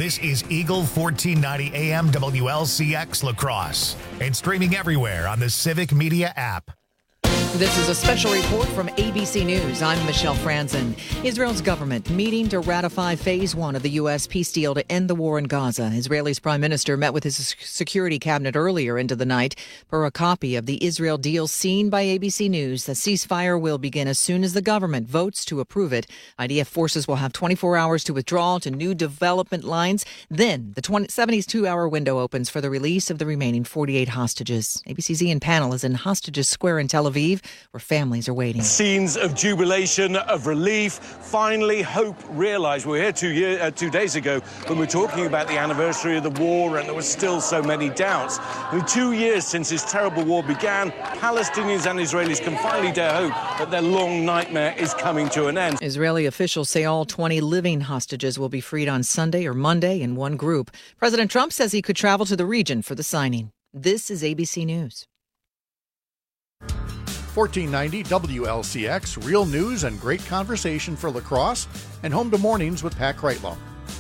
This is Eagle 1490 AM WLCX La Crosse and streaming everywhere on the Civic Media app. This is a special report from ABC News. I'm Michelle Franzen. Israel's government meeting to ratify Phase 1 of the U.S. peace deal to end the war in Gaza. Israel's prime minister met with his security cabinet earlier into the night. Per a copy of the Israel deal seen by ABC News, the ceasefire will begin as soon as the government votes to approve it. IDF forces will have 24 hours to withdraw to new development lines. Then the 72-hour window opens for the release of the remaining 48 hostages. ABC's Ian Pannell is in Hostages Square in Tel Aviv, where families are waiting. Scenes of jubilation, of relief, finally hope realised. We were here 2 days ago when we were talking about the anniversary of the war, and there were still so many doubts. I mean, 2 years since this terrible war began, Palestinians and Israelis can finally dare hope that their long nightmare is coming to an end. Israeli officials say all 20 living hostages will be freed on Sunday or Monday in one group. President Trump says he could travel to the region for the signing. This is ABC News. 1490 WLCX, real news and great conversation for La Crosse, and home to mornings with Pat Kreitlow.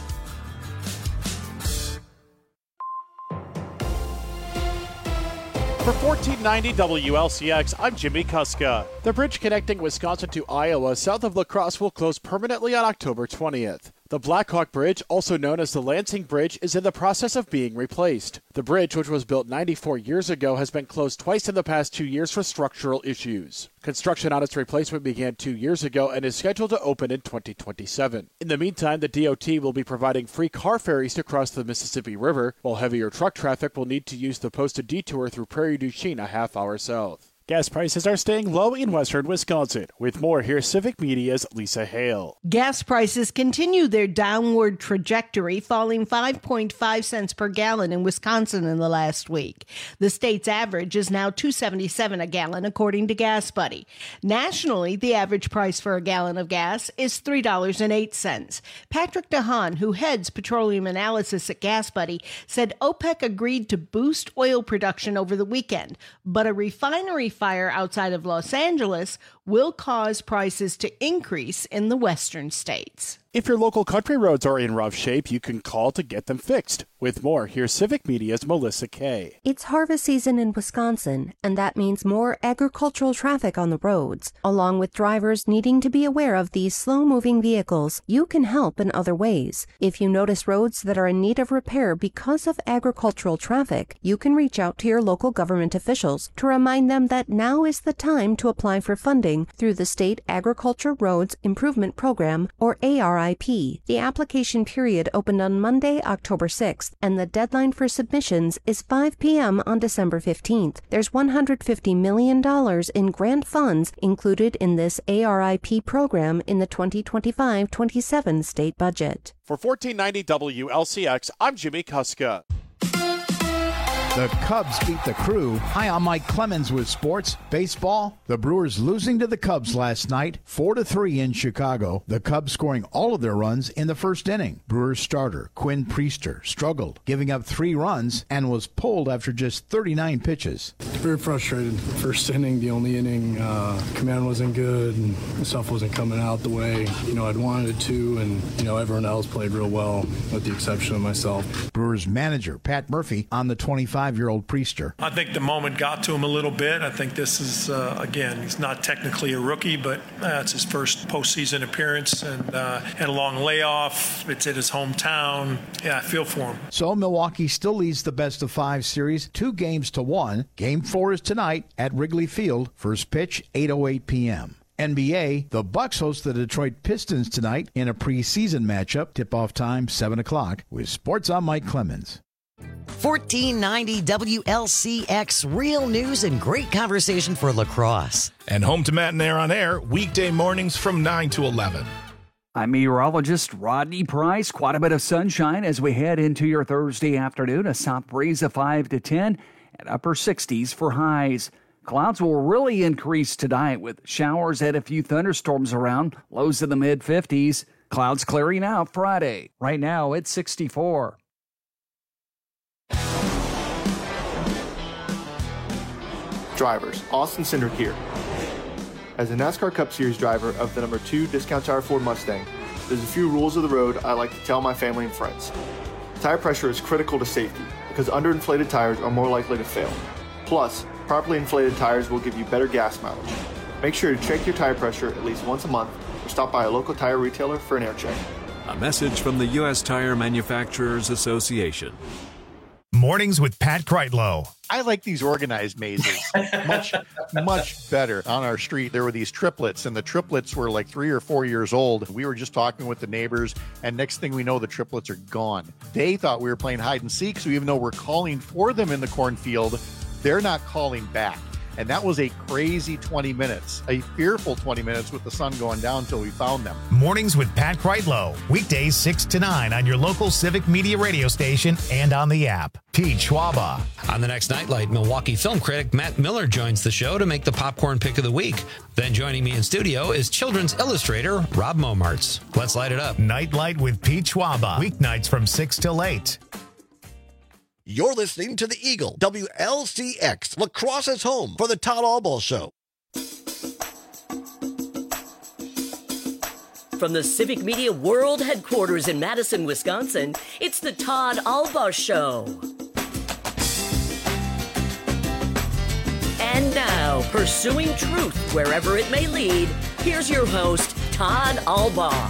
For 1490 WLCX, I'm Jimmy Kuska. The bridge connecting Wisconsin to Iowa south of La Crosse will close permanently on October 20th. The Blackhawk Bridge, also known as the Lansing Bridge, is in the process of being replaced. The bridge, which was built 94 years ago, has been closed twice in the past 2 years for structural issues. Construction on its replacement began 2 years ago and is scheduled to open in 2027. In the meantime, the DOT will be providing free car ferries to cross the Mississippi River, while heavier truck traffic will need to use the posted detour through Prairie du Chien a half hour south. Gas prices are staying low in western Wisconsin. With more, here's Civic Media's Lisa Hale. Gas prices continue their downward trajectory, falling 5.5 cents per gallon in Wisconsin in the last week. The state's average is now $2.77 a gallon, according to Gas Buddy. Nationally, the average price for a gallon of gas is $3.08. Patrick DeHaan, who heads petroleum analysis at Gas Buddy, said OPEC agreed to boost oil production over the weekend, but a refinery fire outside of Los Angeles will cause prices to increase in the western states. If your local country roads are in rough shape, you can call to get them fixed. With more, here's Civic Media's Melissa Kay. It's harvest season in Wisconsin, and that means more agricultural traffic on the roads. Along with drivers needing to be aware of these slow-moving vehicles, you can help in other ways. If you notice roads that are in need of repair because of agricultural traffic, you can reach out to your local government officials to remind them that now is the time to apply for funding through the State Agriculture Roads Improvement Program, or ARIP. The application period opened on Monday, October 6th, and the deadline for submissions is 5 p.m. on December 15th. There's $150 million in grant funds included in this ARIP program in the 2025-27 state budget. For 1490 WLCX, I'm Jimmy Kuska. The Cubs beat the Crew. Hi, I'm Mike Clemens with sports. Baseball, the Brewers losing to the Cubs last night, 4-3 in Chicago. The Cubs scoring all of their runs in the first inning. Brewers starter Quinn Priester struggled, giving up 3 runs and was pulled after just 39 pitches. Very frustrated. First inning, the only inning, command wasn't good and stuff wasn't coming out the way, I'd wanted it to, and, everyone else played real well with the exception of myself. Brewers manager Pat Murphy on the 25-year-old Priester. I think the moment got to him a little bit. I think this is, again, he's not technically a rookie, but it's his first postseason appearance and had a long layoff. It's at his hometown. Yeah, I feel for him. So Milwaukee still leads the best-of-5 series 2-1. Game 4 is tonight at Wrigley Field. First pitch, 8:08 p.m. NBA, the Bucks host the Detroit Pistons tonight in a preseason matchup. Tip-off time, 7 o'clock. With sports, I'm Mike Clemens. 1490 WLCX, real news and great conversation for La Crosse. And home to Matt and Air on Air, weekday mornings from 9 to 11. I'm meteorologist Rodney Price. Quite a bit of sunshine as we head into your Thursday afternoon. A south breeze of 5 to 10 and upper 60s for highs. Clouds will really increase tonight with showers and a few thunderstorms around. Lows in the mid-50s. Clouds clearing out Friday. Right now it's 64. Drivers, Austin Cindric here. As a NASCAR Cup Series driver of the number 2 Discount Tire Ford Mustang, there's a few rules of the road I like to tell my family and friends. Tire pressure is critical to safety because underinflated tires are more likely to fail. Plus, properly inflated tires will give you better gas mileage. Make sure to check your tire pressure at least once a month or stop by a local tire retailer for an air check. A message from the U.S. Tire Manufacturers Association. Mornings with Pat Kreitlow. I like these organized mazes much better. On our street, there were these triplets, and the triplets were like 3 or 4 years old. We were just talking with the neighbors, and next thing we know, the triplets are gone. They thought we were playing hide and seek, so even though we're calling for them in the cornfield, they're not calling back. And that was a crazy 20 minutes, a fearful 20 minutes with the sun going down until we found them. Mornings with Pat Kreitlow. Weekdays 6 to 9 on your local Civic Media radio station and on the app. Pete Schwaba. On the next Nightlight, Milwaukee film critic Matt Miller joins the show to make the popcorn pick of the week. Then joining me in studio is children's illustrator Rob Momartz. Let's light it up. Nightlight with Pete Schwaba. Weeknights from 6 till 8. You're listening to The Eagle, WLCX, La Crosse's home for the Todd Albaugh Show. From the Civic Media World Headquarters in Madison, Wisconsin, it's the Todd Albaugh Show. And now, pursuing truth wherever it may lead, here's your host, Todd Albaugh.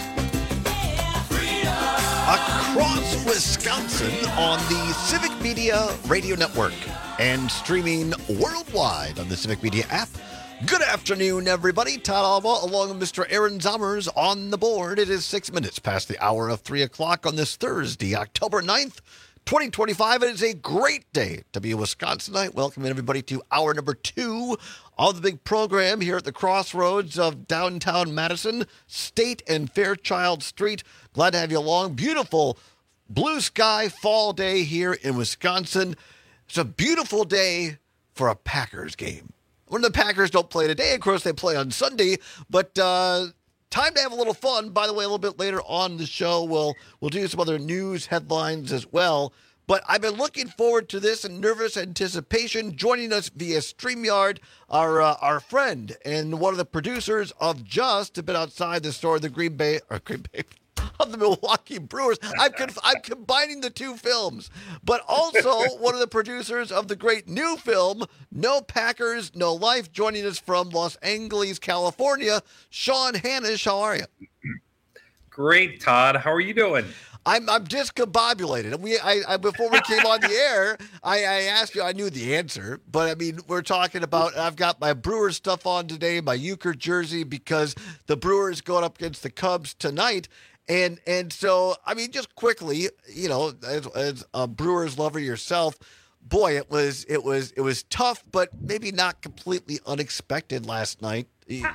Across Wisconsin on the Civic Media Radio Network and streaming worldwide on the Civic Media app. Good afternoon, everybody. Todd Albaugh along with Mr. Aaron Zommers on the board. It is 6 minutes past the hour of 3 o'clock on this Thursday, October 9th, 2025. It is a great day to be a Wisconsinite. Welcoming everybody to hour number 2 of the big program here at the crossroads of downtown Madison, State and Fairchild Street. Glad to have you along. Beautiful blue sky fall day here in Wisconsin. It's a beautiful day for a Packers game. When the Packers don't play today, of course, they play on Sunday, but time to have a little fun. By the way, a little bit later on the show, we'll do some other news headlines as well. But I've been looking forward to this in nervous anticipation. Joining us via StreamYard, our friend and one of the producers of Just a bit outside the store of the Green Bay of the Milwaukee Brewers. I'm combining the two films, but also one of the producers of the great new film, No Packers, No Life, joining us from Los Angeles, California. Sean Hannish, how are you? Great, Todd. How are you doing? I'm discombobulated. Before we came on the air, I asked you, I knew the answer, but I mean, we're talking about, I've got my Brewers stuff on today, my Euchre jersey, because the Brewers going up against the Cubs tonight. And so, I mean, just quickly, you know, as a Brewers lover yourself, boy, it was tough, but maybe not completely unexpected last night. Yeah,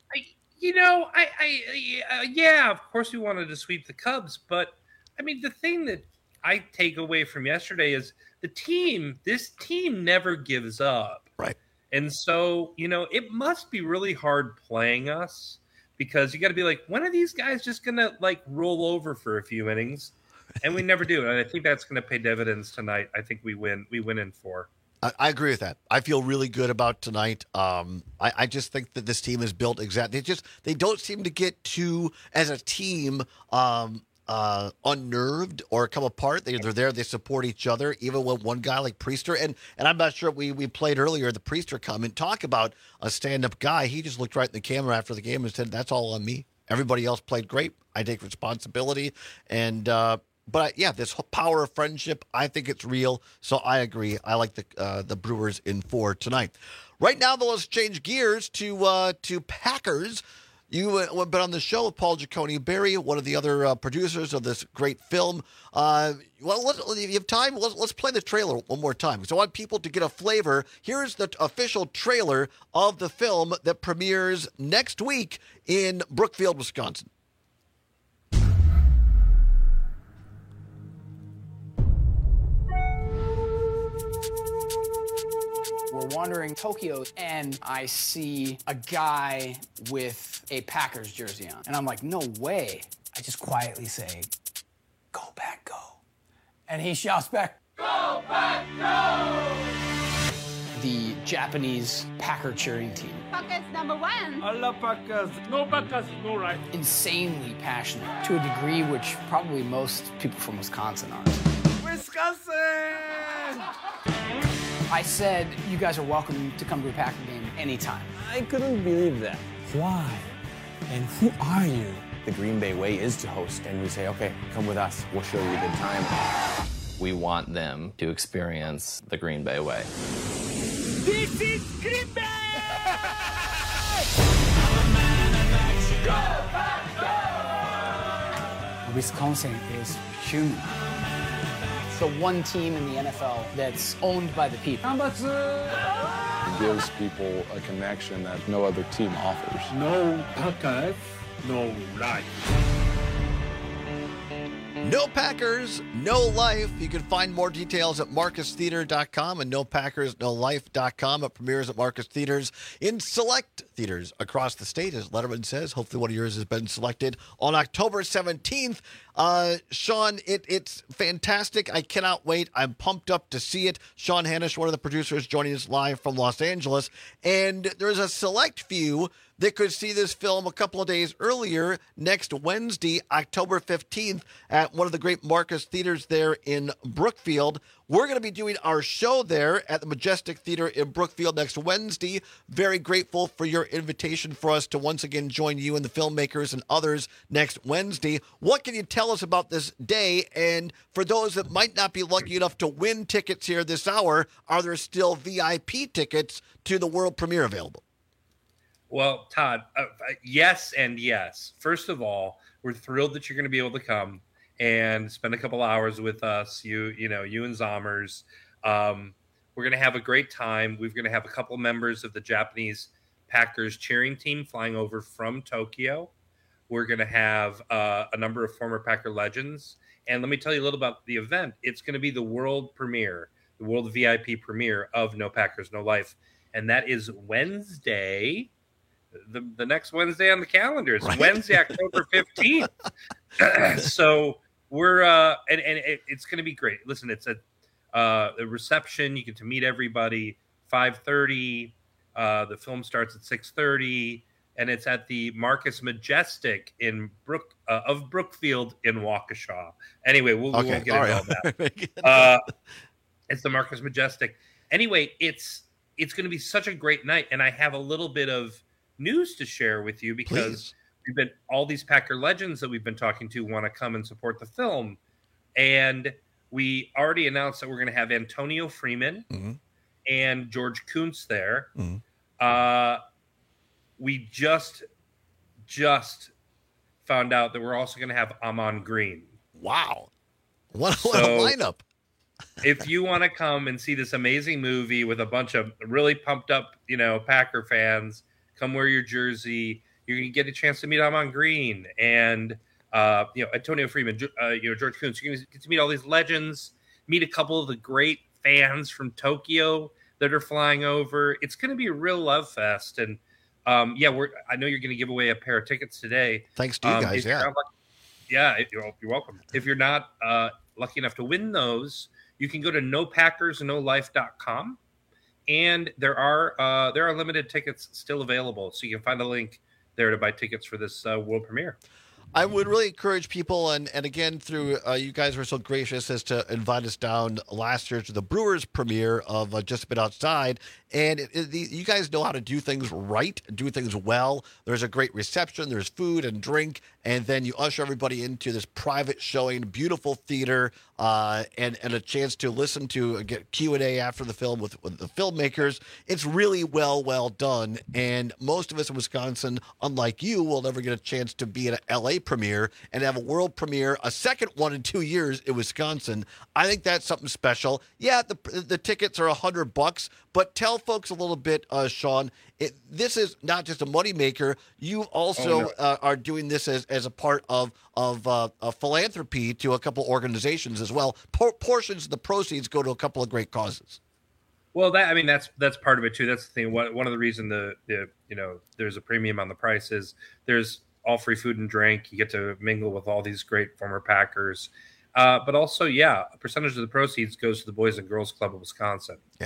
of course we wanted to sweep the Cubs, but I mean, the thing that I take away from yesterday is this team never gives up. Right. And so, you know, it must be really hard playing us. Because you got to be like, when are these guys just going to like roll over for a few innings? And we never do. And I think that's going to pay dividends tonight. I think we win. We win in 4. I agree with that. I feel really good about tonight. I just think that this team is built exactly. They don't seem to get too, as a team, unnerved or come apart. They're there. They support each other, even when one guy like Priester, and I'm not sure, we played earlier the Priester comment, talk about a stand-up guy. He just looked right in the camera after the game and said, that's all on me. Everybody else played great. I take responsibility. And this power of friendship, I think it's real. So I agree. I like the Brewers in 4 tonight. Right now, though, let's change gears to Packers. You have been on the show with Paul Giacone-Berry, one of the other producers of this great film. If you have time, let's play the trailer one more time, because I want people to get a flavor. Here's the official trailer of the film that premieres next week in Brookfield, Wisconsin. We're wandering Tokyo, and I see a guy with a Packers jersey on. And I'm like, no way. I just quietly say, go, Pack, go. And he shouts back, go, Pack, go! the Japanese Packer cheering team. Packers number one. I love Packers. No Packers, no right. Insanely passionate to a degree which probably most people from Wisconsin aren't. Wisconsin! I said, you guys are welcome to come to a Packer game anytime. I couldn't believe that. Why? And who are you? The Green Bay way is to host, and we say, okay, come with us. We'll show you a good time. We want them to experience the Green Bay way. This is Green Bay! Wisconsin is human. The one team in the NFL that's owned by the people. It gives people a connection that no other team offers. No Packers, no life. No Packers, no life. You can find more details at marcustheater.com and nopackersnolife.com. It premieres at Marcus Theaters in select theaters across the state, as Letterman says. Hopefully one of yours has been selected on October 17th. Sean, it's fantastic. I cannot wait. I'm pumped up to see it. Sean Hanish, one of the producers, joining us live from Los Angeles. And there's a select few that could see this film a couple of days earlier, next Wednesday, October 15th, at one of the great Marcus Theaters there in Brookfield. We're going to be doing our show there at the Majestic Theater in Brookfield next Wednesday. Very grateful for your invitation for us to once again join you and the filmmakers and others next Wednesday. What can you tell us about this day? And for those that might not be lucky enough to win tickets here this hour, are there still VIP tickets to the world premiere available? Well, Todd, yes and yes. First of all, we're thrilled that you're going to be able to come and spend a couple hours with us, you and Zommers. We're going to have a great time. We're going to have a couple members of the Japanese Packers cheering team flying over from Tokyo. We're going to have a number of former Packer legends. And let me tell you a little about the event. It's going to be the world premiere, the world VIP premiere of No Packers, No Life. And that is Wednesday, the next Wednesday on the calendar. It's right. Wednesday, October 15th. So we're and it's going to be great. Listen, it's a reception. You get to meet everybody. 5:30. The film starts at 6:30, and it's at the Marcus Majestic in Brookfield in Waukesha. Anyway, we'll get into all that. It's the Marcus Majestic. Anyway, it's going to be such a great night, and I have a little bit of news to share with you because we've been all these Packer legends that we've been talking to want to come and support the film, and we already announced that we're going to have Antonio Freeman and George Kuntz there. We just found out that we're also going to have Amon Green. Wow, what a lineup! If you want to come and see this amazing movie with a bunch of really pumped up, Packer fans, come wear your jersey. You're going to get a chance to meet Amon Green and, Antonio Freeman, George Kuntz. You're going to get to meet all these legends, meet a couple of the great fans from Tokyo that are flying over. It's going to be a real love fest. And, I know you're going to give away a pair of tickets today. Thanks to you guys, you're welcome. If you're not lucky enough to win those, you can go to nopackersnolife.com. And there are limited tickets still available, so you can find a link there to buy tickets for this world premiere. I would really encourage people, and again, through you guys were so gracious as to invite us down last year to the Brewers premiere of Just a Bit Outside. And you guys know how to do things right, do things well. There's a great reception, there's food and drink, and then you usher everybody into this private showing, beautiful theater, and a chance to listen to get Q&A after the film with the filmmakers. It's really well done, and most of us in Wisconsin, unlike you, will never get a chance to be at an LA premiere and have a world premiere, a second one in 2 years in Wisconsin. I think that's something special. Yeah, the tickets are $100, but tell folks a little bit, Sean, this is not just a moneymaker. You also are doing this as a part of a philanthropy to a couple organizations as well. Portions of the proceeds go to a couple of great causes. Well, that's part of it too. That's the thing. One of the reasons there's a premium on the price is there's all free food and drink. You get to mingle with all these great former Packers, but also, a percentage of the proceeds goes to the Boys and Girls Club of Wisconsin. Yeah.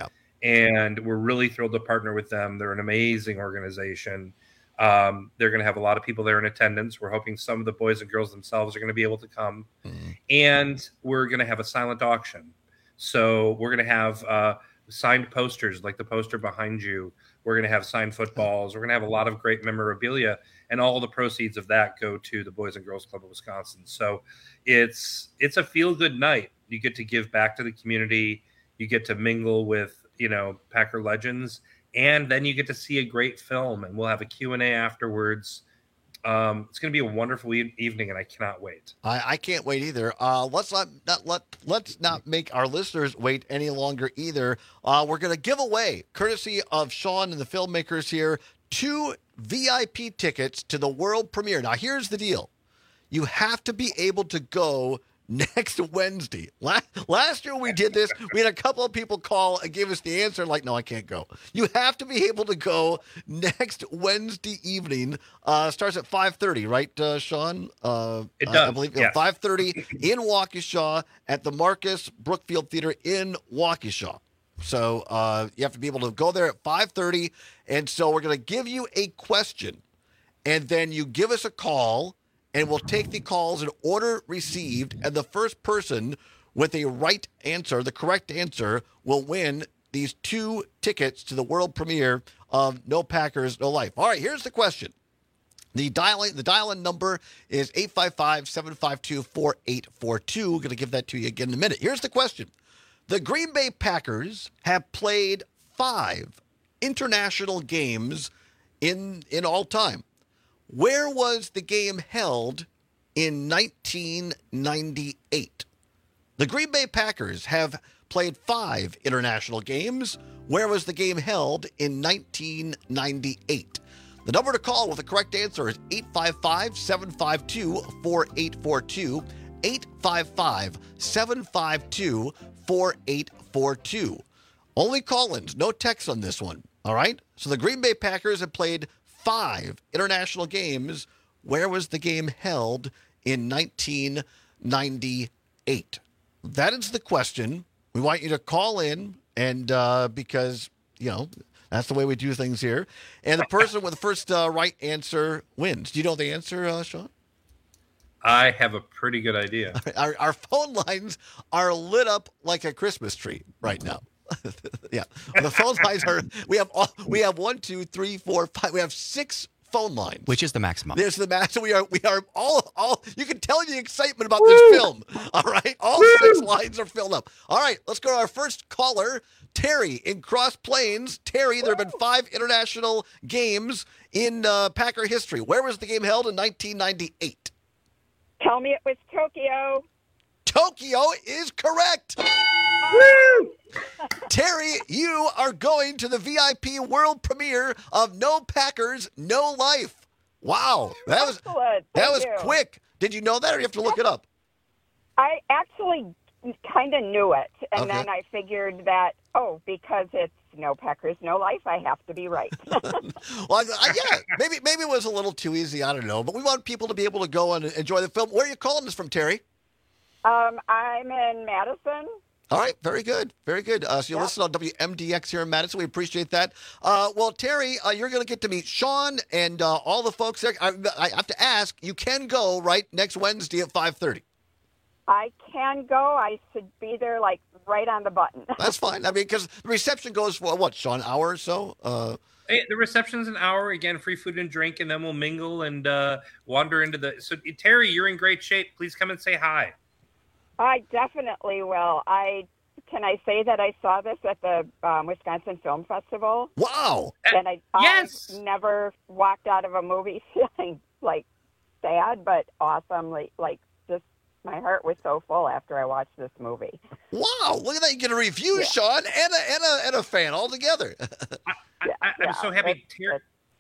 and we're really thrilled to partner with them. They're an amazing organization. They're going to have a lot of people there in attendance. We're hoping some of the boys and girls themselves are going to be able to come. And we're going to have a silent auction. So we're going to have signed posters, like the poster behind you. We're going to have signed footballs. We're going to have a lot of great memorabilia, and all the proceeds of that go to the Boys and Girls Club of Wisconsin. So it's a feel-good night. You get to give back to the community. You get to mingle with, Packer legends, and then you get to see a great film, and we'll have a Q&A afterwards. It's going to be a wonderful evening, and I cannot wait. I can't wait either. Let's not make our listeners wait any longer either. We're going to give away, courtesy of Sean and the filmmakers here, 2 VIP tickets to the world premiere. Now, here's the deal. You have to be able to go next Wednesday. Last year we did this. We had a couple of people call and give us the answer like, no, I can't go. You have to be able to go next Wednesday evening. Starts at 5:30, right, Sean? It does. I believe yes. 5:30 in Waukesha at the Marcus Brookfield Theater in Waukesha. So you have to be able to go there at 5:30. And so we're going to give you a question, and then you give us a call, and we'll take the calls in order received, and the first person with a right answer, the correct answer, will win these 2 tickets to the world premiere of No Packers, No Life. All right, here's the question. The dial-in number is 855-752-4842. We're going to give that to you again in a minute. Here's the question. The Green Bay Packers have played 5 international games in all time. Where was the game held in 1998? The Green Bay Packers have played 5 international games. Where was the game held in 1998? The number to call with the correct answer is 855-752-4842. 855-752-4842. Only call-ins, no text on this one. All right? So the Green Bay Packers have played 5 international games. Where was the game held in 1998? That is the question. We want you to call in, and because, that's the way we do things here. And the person with the first right answer wins. Do you know the answer, Sean? I have a pretty good idea. Our phone lines are lit up like a Christmas tree right now. Yeah, the phone lines are. We have 1, 2, 3, 4, 5. We have 6 phone lines, which is the maximum. There's the max. So we are all. You can tell the excitement about this film. All right, all 6 lines are filled up. All right, let's go to our first caller, Terry in Cross Plains. Terry, there have been 5 international games in Packer history. Where was the game held in 1998? Tell me it was Tokyo. Tokyo is correct. Woo! Terry, you are going to the VIP world premiere of No Packers, No Life. Wow, that was quick. Did you know that, or you have to look it up? I actually kind of knew it, and then I figured that because it's No Packers, No Life, I have to be right. Well, yeah, maybe it was a little too easy. I don't know, but we want people to be able to go and enjoy the film. Where are you calling us from, Terry? I'm in Madison. All right, very good, very good. So you listen on WMDX here in Madison. We appreciate that. Well, Terry, you're going to get to meet Sean and all the folks there. I have to ask, you can go right next Wednesday at 5:30. I can go. I should be there, right on the button. That's fine. I mean, because the reception goes for, what, Sean, an hour or so? The reception's an hour. Again, free food and drink, and then we'll mingle and wander into the... So, Terry, you're in great shape. Please come and say hi. I definitely will. Can I say that I saw this at the Wisconsin Film Festival? Wow! And I never walked out of a movie feeling sad, but awesome. Just my heart was so full after I watched this movie. Wow! Look at that! You get a review, Sean, and a fan all together. I'm so happy. Terry,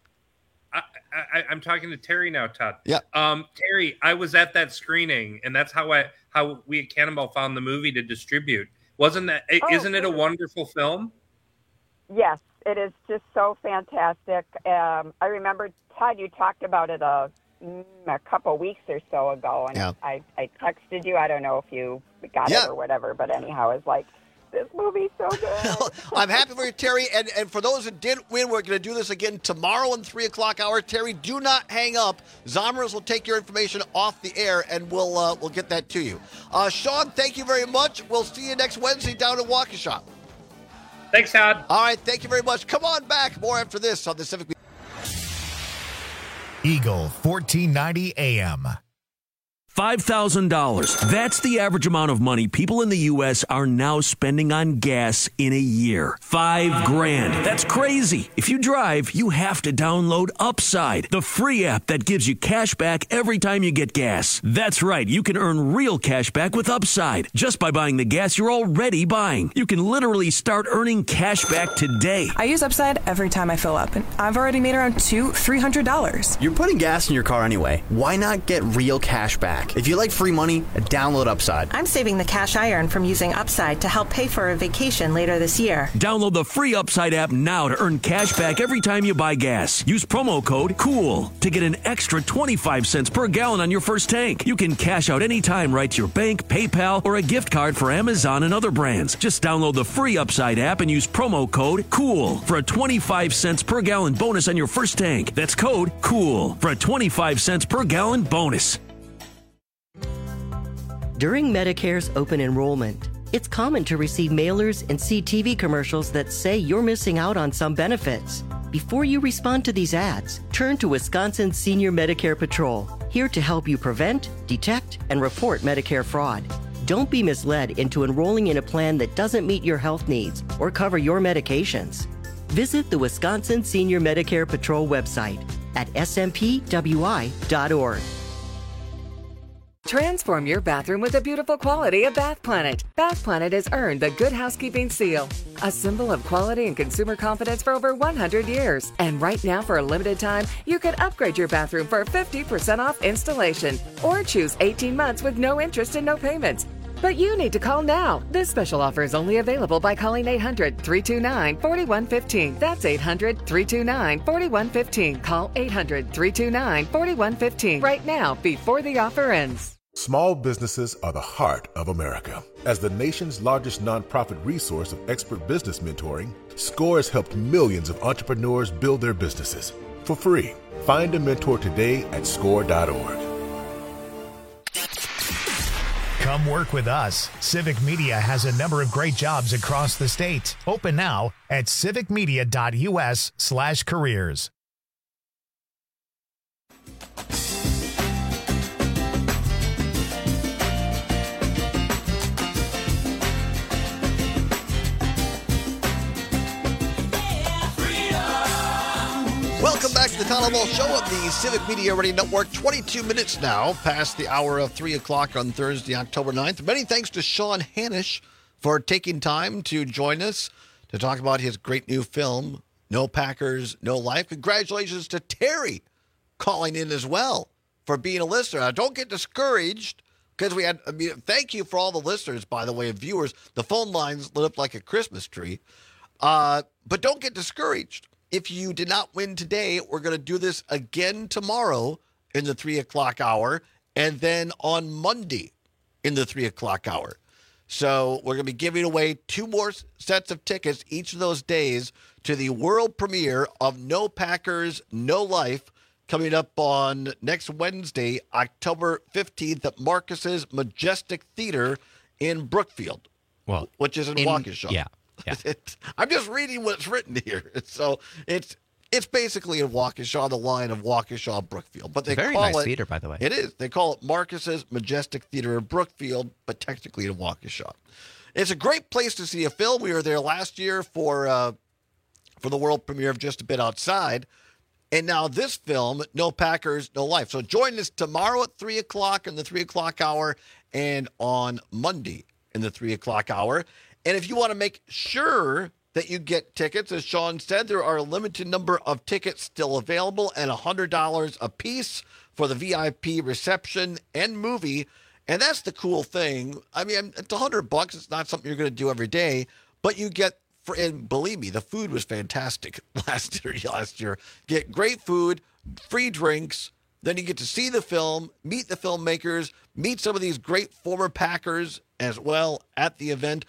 I'm talking to Terry now, Todd. Yeah. Terry, I was at that screening, and that's how we at Cannonball found the movie to distribute. Isn't it a wonderful film? Yes, it is just so fantastic. I remember, Todd, you talked about it a couple weeks or so ago, and I texted you. I don't know if you got it or whatever, but anyhow, it's This movie's so good. I'm happy for you, Terry. And for those that didn't win, we're going to do this again tomorrow in 3 o'clock hour. Terry, do not hang up. Zombers will take your information off the air, and we'll get that to you. Sean, thank you very much. We'll see you next Wednesday down at Waukesha. Thanks, Todd. All right, thank you very much. Come on back. More after this on the Civic Media. Eagle 1490 AM. $5,000. That's the average amount of money people in the U.S. are now spending on gas in a year. $5,000. That's crazy. If you drive, you have to download Upside, the free app that gives you cash back every time you get gas. That's right. You can earn real cash back with Upside just by buying the gas you're already buying. You can literally start earning cash back today. I use Upside every time I fill up, and I've already made around $300. You're putting gas in your car anyway. Why not get real cash back? If you like free money, download Upside. I'm saving the cash I earn from using Upside to help pay for a vacation later this year. Download the free Upside app now to earn cash back every time you buy gas. Use promo code COOL to get an extra 25 cents per gallon on your first tank. You can cash out anytime right to your bank, PayPal, or a gift card for Amazon and other brands. Just download the free Upside app and use promo code COOL for a 25 cents per gallon bonus on your first tank. That's code COOL for a 25 cents per gallon bonus. During Medicare's open enrollment, it's common to receive mailers and see TV commercials that say you're missing out on some benefits. Before you respond to these ads, turn to Wisconsin Senior Medicare Patrol, here to help you prevent, detect, and report Medicare fraud. Don't be misled into enrolling in a plan that doesn't meet your health needs or cover your medications. Visit the Wisconsin Senior Medicare Patrol website at smpwi.org. Transform your bathroom with the beautiful quality of Bath Planet. Bath Planet has earned the Good Housekeeping Seal, a symbol of quality and consumer confidence for over 100 years. And right now, for a limited time, you can upgrade your bathroom for 50% off installation or choose 18 months with no interest and no payments. But you need to call now. This special offer is only available by calling 800-329-4115. That's 800-329-4115. Call 800-329-4115 right now before the offer ends. Small businesses are the heart of America. As the nation's largest nonprofit resource of expert business mentoring, SCORE has helped millions of entrepreneurs build their businesses for free. Find a mentor today at score.org. Come work with us. Civic Media has a number of great jobs across the state. Open now at civicmedia.us/careers. Welcome back to the Todd Ball Show on the Civic Media Radio Network. 22 minutes now past the hour of 3 o'clock on Thursday, October 9th. Many thanks to Sean Hanish for taking time to join us to talk about his great new film, No Packers, No Life. Congratulations to Terry calling in as well for being a listener. Now, don't get discouraged because thank you for all the listeners, by the way, and viewers. The phone lines lit up like a Christmas tree. But don't get discouraged. If you did not win today, we're going to do this again tomorrow in the 3 o'clock hour, and then on Monday in the 3 o'clock hour. So we're going to be giving away 2 more sets of tickets each of those days to the world premiere of No Packers, No Life, coming up on next Wednesday, October 15th at Marcus's Majestic Theater in Brookfield, which is in Waukesha. Yeah. I'm just reading what's written here. So it's basically in Waukesha, on the line of Waukesha, Brookfield. But they very call nice it theater, by the way. It is. They call it Marcus's Majestic Theater in Brookfield, but technically in Waukesha. It's a great place to see a film. We were there last year for the world premiere of Just a Bit Outside. And now this film, No Packers, No Life. So join us tomorrow at 3 o'clock in the 3 o'clock hour and on Monday in the 3 o'clock hour. And if you want to make sure that you get tickets, as Sean said, there are a limited number of tickets still available and $100 a piece for the VIP reception and movie. And that's the cool thing. I mean, it's $100. It's not something you're going to do every day, but you get, and believe me, the food was fantastic last year. Get great food, free drinks. Then you get to see the film, meet the filmmakers, meet some of these great former Packers as well at the event.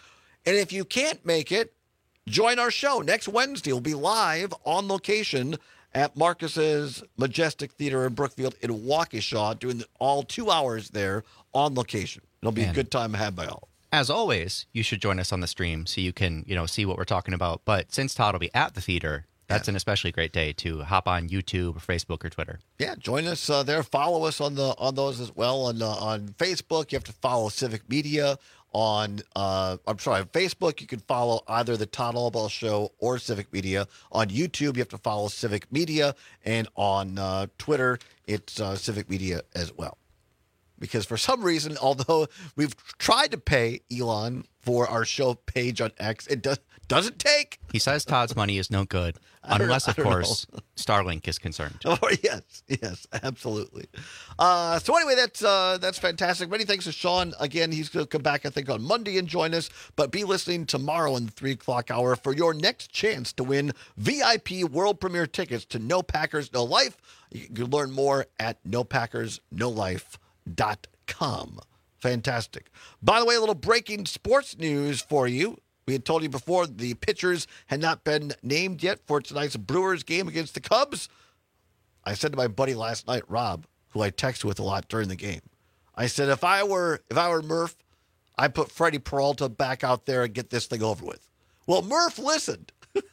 And if you can't make it, join our show. Next Wednesday, we'll be live on location at Marcus's Majestic Theater in Brookfield in Waukesha, doing all 2 hours there on location. It'll be a good time had by all. As always, you should join us on the stream so you can, see what we're talking about. But since Todd will be at the theater, that's an especially great day to hop on YouTube or Facebook or Twitter. Yeah, join us there. Follow us on those as well. On Facebook, you have to follow Civic Media. On Facebook, you can follow either the Todd Allball Show or Civic Media. On YouTube, you have to follow Civic Media. And on Twitter, it's Civic Media as well. Because for some reason, although we've tried to pay Elon for our show page on X, it doesn't take. He says Todd's money is no good, unless, of course, Starlink is concerned. Oh, yes, absolutely. So anyway, that's fantastic. Many thanks to Sean. Again, he's going to come back, I think, on Monday and join us. But be listening tomorrow in the 3 o'clock hour for your next chance to win VIP world premiere tickets to No Packers, No Life. You can learn more at NoPackersNoLife.com. Fantastic. By the way, a little breaking sports news for you. We had told you before the pitchers had not been named yet for tonight's Brewers game against the Cubs. I said to my buddy last night, Rob, who I text with a lot during the game, I said, if I were Murph, I'd put Freddie Peralta back out there and get this thing over with. Well, Murph listened.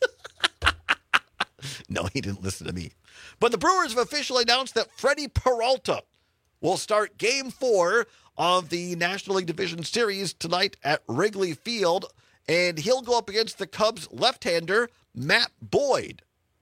No, he didn't listen to me. But the Brewers have officially announced that Freddie Peralta will start Game 4 of the National League Division Series tonight at Wrigley Field, and he'll go up against the Cubs left-hander Matthew Boyd.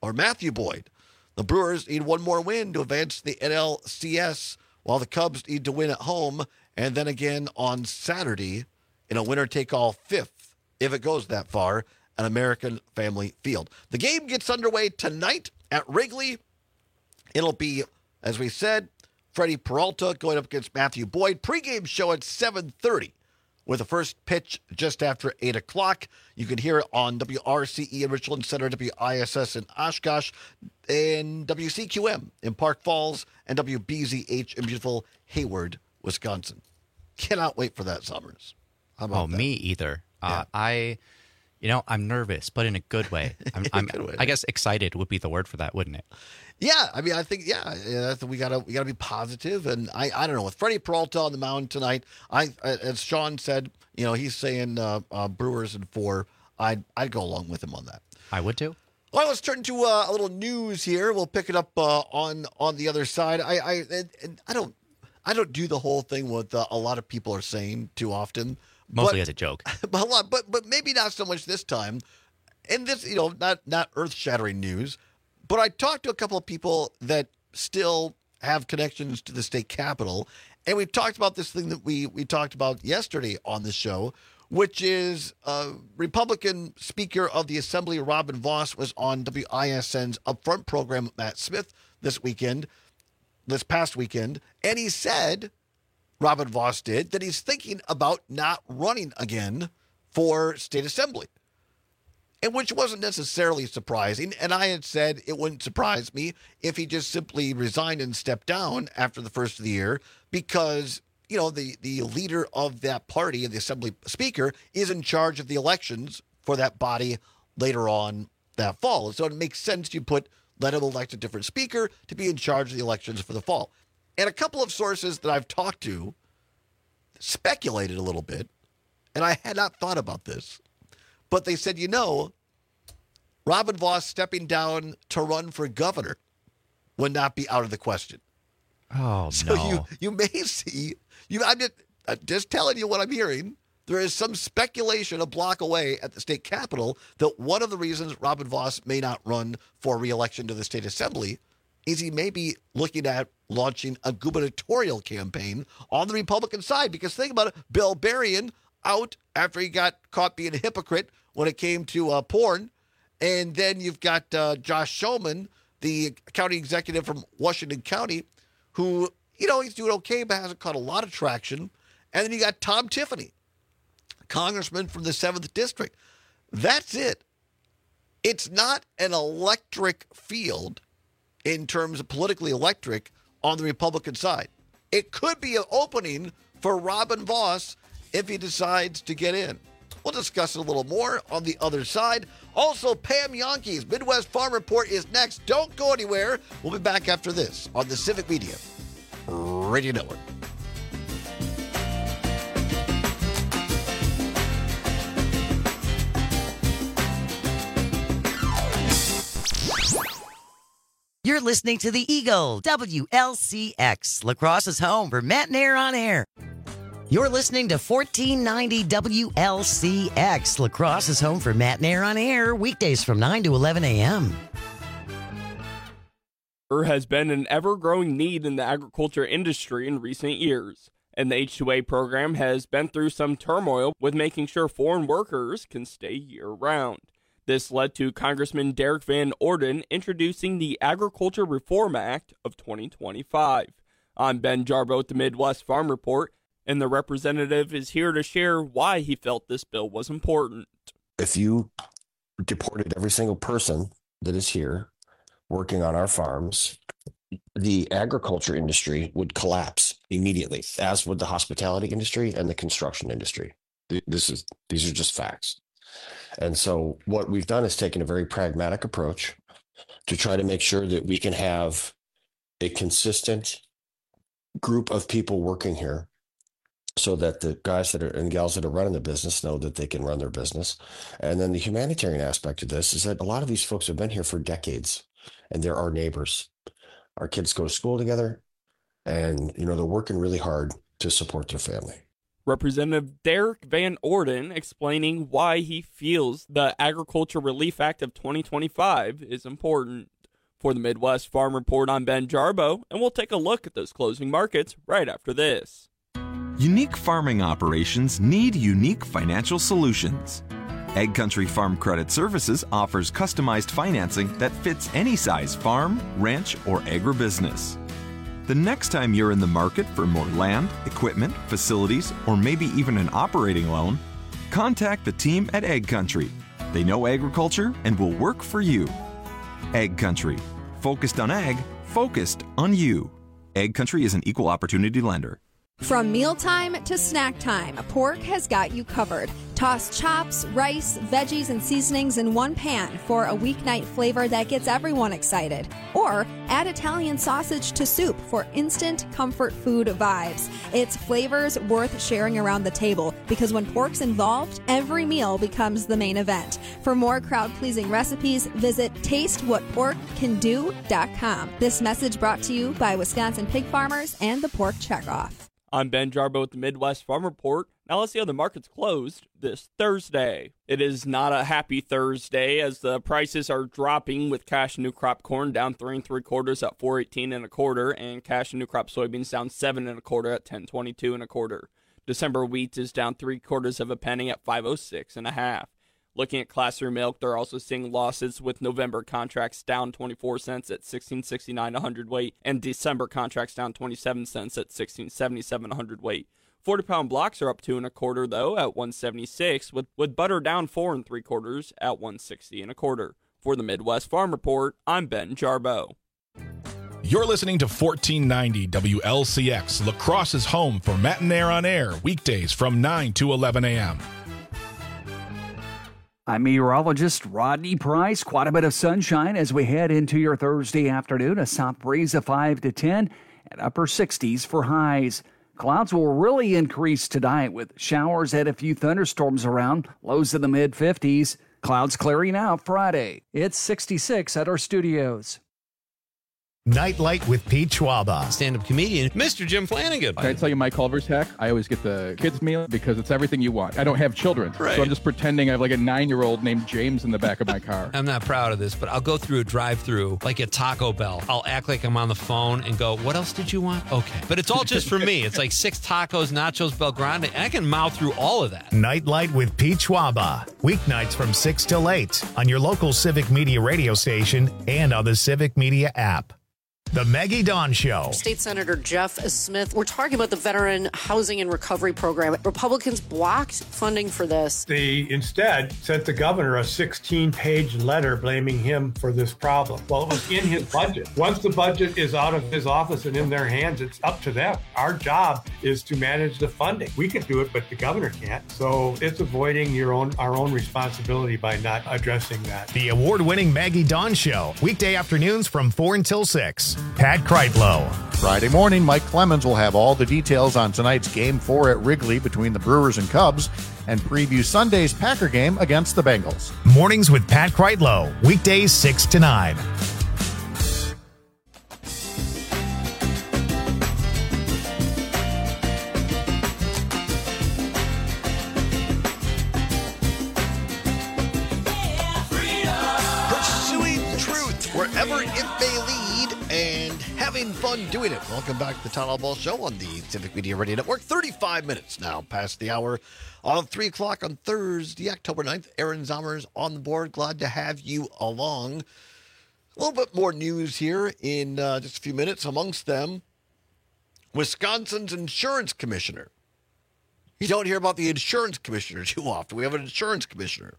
The Brewers need one more win to advance to the NLCS, while the Cubs need to win at home, and then again on Saturday in a winner-take-all fifth, if it goes that far, at American Family Field. The game gets underway tonight at Wrigley. It'll be, as we said, Freddie Peralta going up against Matthew Boyd. Pre-game show at 7:30 with the first pitch just after 8 o'clock. You can hear it on WRCE in Richland Center, WISS in Oshkosh, and WCQM in Park Falls, and WBZH in beautiful Hayward, Wisconsin. Cannot wait for that, Summers. How about that? Me either. Yeah. I'm nervous, but in a good way. I guess excited would be the word for that, wouldn't it? Yeah, I mean, I think we gotta be positive, and I don't know, with Freddie Peralta on the mound tonight, as Sean said, he's saying Brewers in 4. I'd go along with him on that. I would too. Well, let's turn to a little news here. We'll pick it up on the other side. I don't do the whole thing what a lot of people are saying too often. Mostly as a joke. But maybe not so much this time. And this, not earth-shattering news, but I talked to a couple of people that still have connections to the state capitol, and we talked about this thing that we talked about yesterday on the show, which is Republican Speaker of the Assembly, Robin Vos, was on WISN's Upfront program, Matt Smith, this past weekend, and he said, Robin Vos did, that he's thinking about not running again for state assembly, and which wasn't necessarily surprising. And I had said it wouldn't surprise me if he just simply resigned and stepped down after the first of the year, because, the leader of that party and the assembly speaker is in charge of the elections for that body later on that fall. And so it makes sense to let him elect a different speaker to be in charge of the elections for the fall. And a couple of sources that I've talked to speculated a little bit, and I had not thought about this, but they said, Robin Vos stepping down to run for governor would not be out of the question. Oh, so no. You may see, I'm just telling you what I'm hearing. There is some speculation a block away at the state capitol that one of the reasons Robin Vos may not run for re-election to the state assembly is he may be looking at launching a gubernatorial campaign on the Republican side. Because think about it, Bill Berrien out after he got caught being a hypocrite when it came to porn. And then you've got Josh Shulman, the county executive from Washington County, who, he's doing okay, but hasn't caught a lot of traction. And then you got Tom Tiffany, congressman from the 7th District. That's it. It's not an electric field in terms of politically electric on the Republican side. It could be an opening for Robin Vos if he decides to get in. We'll discuss it a little more on the other side. Also, Pam Yonkie's Midwest Farm Report is next. Don't go anywhere. We'll be back after this on the Civic Media Radio Network. You're listening to the Eagle, WLCX, La Crosse's home for Matt and Air on Air. You're listening to 1490 WLCX, La Crosse's home for Matt and Air on Air, weekdays from 9 to 11 a.m. There has been an ever-growing need in the agriculture industry in recent years, and the H-2A program has been through some turmoil with making sure foreign workers can stay year-round. This led to Congressman Derek Van Orden introducing the Agriculture Reform Act of 2025. I'm Ben Jarbo with the Midwest Farm Report, and the representative is here to share why he felt this bill was important. If you deported every single person that is here working on our farms, the agriculture industry would collapse immediately, as would the hospitality industry and the construction industry. These are just facts. And so what we've done is taken a very pragmatic approach to try to make sure that we can have a consistent group of people working here so that the guys that are and gals that are running the business know that they can run their business. And then the humanitarian aspect of this is that a lot of these folks have been here for decades and they're our neighbors. Our kids go to school together and, they're working really hard to support their family. Representative Derek Van Orden explaining why he feels the Agriculture Relief Act of 2025 is important. For the Midwest Farm Report, I'm Ben Jarbo, and we'll take a look at those closing markets right after this. Unique farming operations need unique financial solutions. Egg Country Farm Credit Services offers customized financing that fits any size farm, ranch, or agribusiness. The next time you're in the market for more land, equipment, facilities, or maybe even an operating loan, contact the team at Egg Country. They know agriculture and will work for you. Egg Country. Focused on ag, focused on you. Egg Country is an equal opportunity lender. From mealtime to snack time, Pork has got you covered. Toss chops, rice, veggies, and seasonings in one pan for a weeknight flavor that gets everyone excited. Or add Italian sausage to soup for instant comfort food vibes. It's flavors worth sharing around the table because when pork's involved, every meal becomes the main event. For more crowd-pleasing recipes, visit TasteWhatPorkCanDo.com. This message brought to you by Wisconsin pig farmers and the Pork Checkoff. I'm Ben Jarbo with the Midwest Farm Report. Now let's see how the market's closed this Thursday. It is not a happy Thursday as the prices are dropping with cash and new crop corn down 3 3/4 at $4.18 1/4 and cash and new crop soybeans down 7 1/4 at $10.22 1/4. December wheat is down 3/4 penny at $5.06 1/2. Looking at class 3 milk, they're also seeing losses with November contracts down 24 cents at $16.69 a hundredweight and December contracts down 27 cents at $16.77 a hundredweight. 40-pound blocks are up 2 1/4 though at $1.76 with butter down 4 3/4 at $1.60 1/4. For the Midwest Farm Report, I'm Ben Jarbo. You're listening to 1490 WLCX, La Crosse's home for Matt and Air on Air, weekdays from 9 to 11 a.m. I'm meteorologist Rodney Price. Quite a bit of sunshine as we head into your Thursday afternoon. A south breeze of 5 to 10 and upper 60s for highs. Clouds will really increase tonight with showers and a few thunderstorms around. Lows in the mid-50s. Clouds clearing out Friday. It's 66 at our studios. Nightlight with Pete Schwaba. Stand-up comedian, Mr. Jim Flanagan. Can I tell you my Culver's hack? I always get the kids' meal because it's everything you want. I don't have children, right. So I'm just pretending I have like a 9-year-old named James in the back of my car. I'm not proud of this, but I'll go through a drive-through like at Taco Bell. I'll act like I'm on the phone and go, what else did you want? Okay. But it's all just for me. It's like 6 tacos, nachos, Bel Grande, and I can mouth through all of that. Nightlight with Pete Schwaba. Weeknights from 6 till 8 on your local Civic Media radio station and on the Civic Media app. The Maggie Dawn Show. State Senator Jeff Smith, we're talking about the Veteran Housing and Recovery Program. Republicans blocked funding for this. They instead sent the governor a 16-page letter blaming him for this problem. Well, it was in his budget. Once the budget is out of his office and in their hands, it's up to them. Our job is to manage the funding. We can do it, but the governor can't. So it's avoiding our own responsibility by not addressing that. The award-winning Maggie Dawn Show. Weekday afternoons from 4 until 6. Pat Kreitlow. Friday morning, Mike Clemens will have all the details on tonight's Game 4 at Wrigley between the Brewers and Cubs and preview Sunday's Packer game against the Bengals. Mornings with Pat Kreitlow. Weekdays 6 to 9. Wherever it may lead and having fun doing it. Welcome back to the Town Hall Ball Show on the Civic Media Radio Network. 35 minutes now past the hour on 3 o'clock on Thursday, October 9th. Aaron Zommers on the board. Glad to have you along. A little bit more news here in just a few minutes. Amongst them, Wisconsin's insurance commissioner. You don't hear about the insurance commissioner too often. We have an insurance commissioner.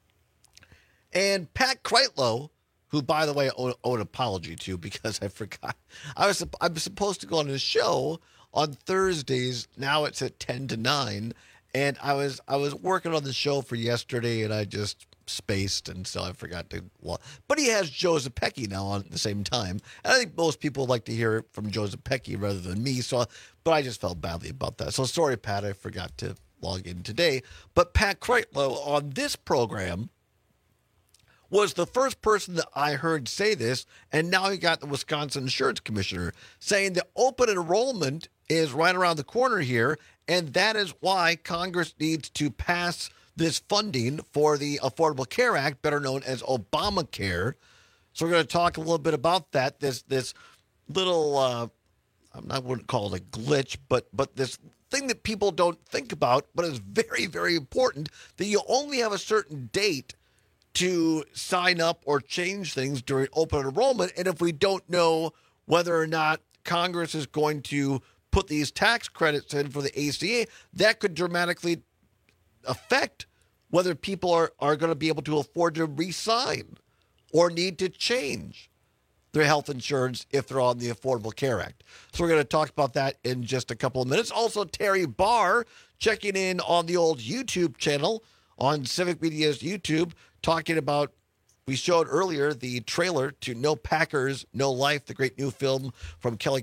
And Pat Kreitlow, who, by the way, I owe an apology to because I forgot. I'm supposed to go on his show on Thursdays. Now it's at 10 to 9. And I was working on the show for yesterday, and I just spaced, and so I forgot to. But he has Joe Zepecki now on at the same time. And I think most people like to hear it from Joe Zepecki rather than me. But I just felt badly about that. So sorry, Pat, I forgot to log in today. But Pat Kreitlow on this program was the first person that I heard say this, and now you got the Wisconsin Insurance Commissioner saying that open enrollment is right around the corner here, and that is why Congress needs to pass this funding for the Affordable Care Act, better known as Obamacare. So we're going to talk a little bit about that, this little, I wouldn't call it a glitch, but this thing that people don't think about, but is very, very important, that you only have a certain date to sign up or change things during open enrollment. And if we don't know whether or not Congress is going to put these tax credits in for the ACA, that could dramatically affect whether people are going to be able to afford to re-sign or need to change their health insurance if they're on the Affordable Care Act. So we're going to talk about that in just a couple of minutes. Also, Terry Barr checking in on the old YouTube channel, on Civic Media's YouTube, talking about, we showed earlier the trailer to No Packers, No Life, the great new film from Sean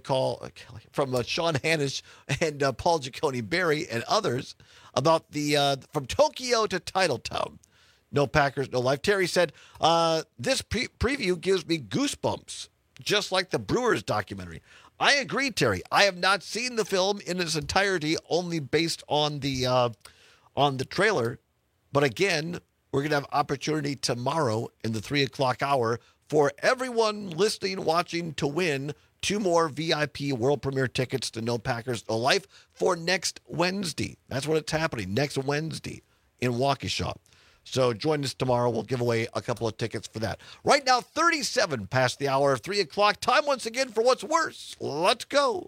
Hanish and Paul Giacone Berry and others about the from Tokyo to Titletown. No Packers, No Life. Terry said, this preview gives me goosebumps, just like the Brewers documentary. I agree, Terry. I have not seen the film in its entirety, only based on the trailer. But again, we're going to have opportunity tomorrow in the 3 o'clock hour for everyone listening, watching to win 2 more VIP world premiere tickets to No Packers, No Life for next Wednesday. That's when it's happening, next Wednesday in Waukesha. So join us tomorrow. We'll give away a couple of tickets for that. Right now, 37 past the hour of 3 o'clock. Time once again for What's Worse. Let's go.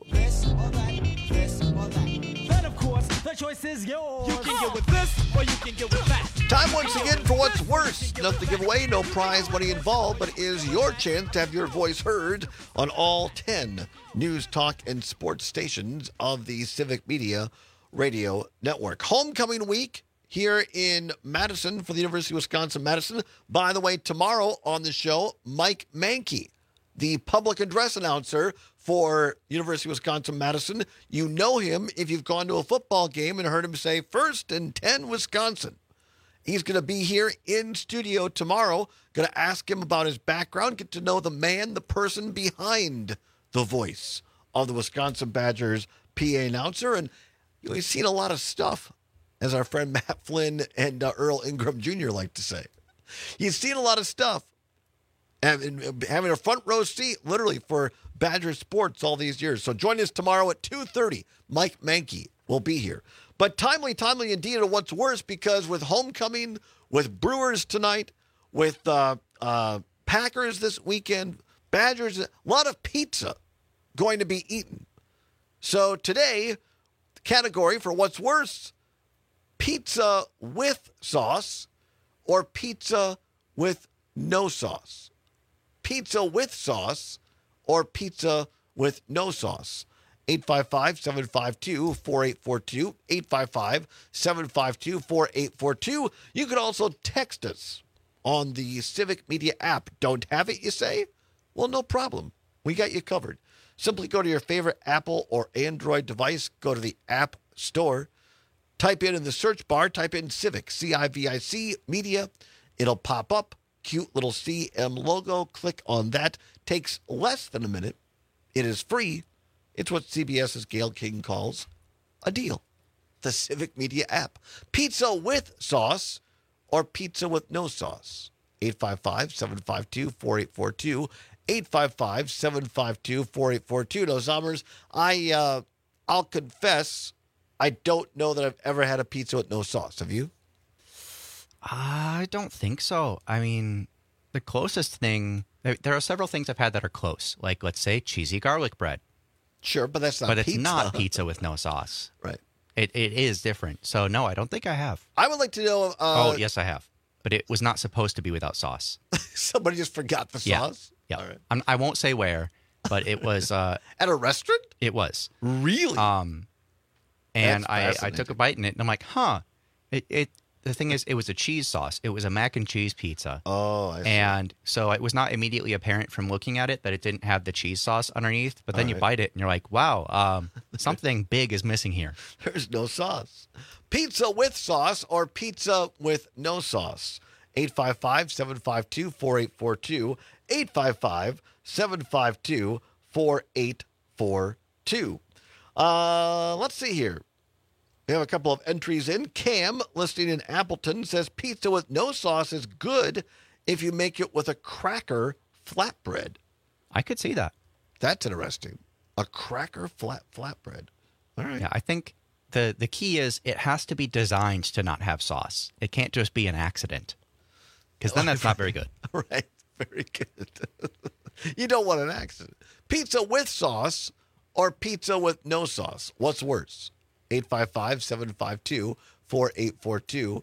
The choice is yours. You can get with this or you can get with that. Time once again for What's Worse. Nothing to give away, no prize money involved, but it is your chance to have your voice heard on all 10 news, talk, and sports stations of the Civic Media Radio Network. Homecoming week here in Madison for the University of Wisconsin-Madison. By the way, tomorrow on the show, Mike Mankey, the public address announcer for University of Wisconsin-Madison. You know him if you've gone to a football game and heard him say, 1st and 10 Wisconsin. He's going to be here in studio tomorrow. Going to ask him about his background, get to know the man, the person behind the voice of the Wisconsin Badgers PA announcer. And he's seen a lot of stuff, as our friend Matt Flynn and Earl Ingram Jr. like to say. He's seen a lot of stuff. And having a front row seat, literally, for Badger sports all these years. So join us tomorrow at 2:30. Mike Mankey will be here. But timely indeed of What's Worse, because with homecoming, with Brewers tonight, with Packers this weekend, Badgers, a lot of pizza going to be eaten. So today, the category for what's worse, pizza with sauce or pizza with no sauce. Pizza with sauce or pizza with no sauce. 855-752-4842. 855-752-4842. You can also text us on the Civic Media app. Don't have it, you say? Well, no problem. We got you covered. Simply go to your favorite Apple or Android device. Go to the App Store. Type in the search bar, type in Civic, C-I-V-I-C, Media. It'll pop up. Cute little CM logo. Click on that. Takes less than a minute. It is free. It's what CBS's Gail King calls a deal. The Civic Media app. Pizza with sauce or pizza with no sauce. 855-752-4842. 855-752-4842. No, Zommers, I'll confess, I don't know that I've ever had a pizza with no sauce. Have you? I don't think so. I mean, the closest thing, there are several things I've had that are close. Like, let's say, cheesy garlic bread. Sure, but that's not pizza. But it's not pizza with no sauce. Right. It is different. So, no, I don't think I have. I would like to know... oh, yes, I have. But it was not supposed to be without sauce. Somebody just forgot the sauce? Yeah. All right. I won't say where, but it was... At a restaurant? It was. Really? And I took a bite in it, and I'm like, huh. The thing is, it was a cheese sauce. It was a mac and cheese pizza. Oh, I see. And so it was not immediately apparent from looking at it that it didn't have the cheese sauce underneath. But then you bite it, and you're like, wow, something big is missing here. There's no sauce. Pizza with sauce or pizza with no sauce. 855-752-4842. 855-752-4842. Let's see here. We have a couple of entries in. Cam, listening in Appleton, says pizza with no sauce is good if you make it with a cracker flatbread. I could see that. That's interesting. A cracker flatbread. All right. Yeah, I think the key is it has to be designed to not have sauce. It can't just be an accident, because then that's not very good. Right. Very good. You don't want an accident. Pizza with sauce or pizza with no sauce? What's worse? 855-752-4842.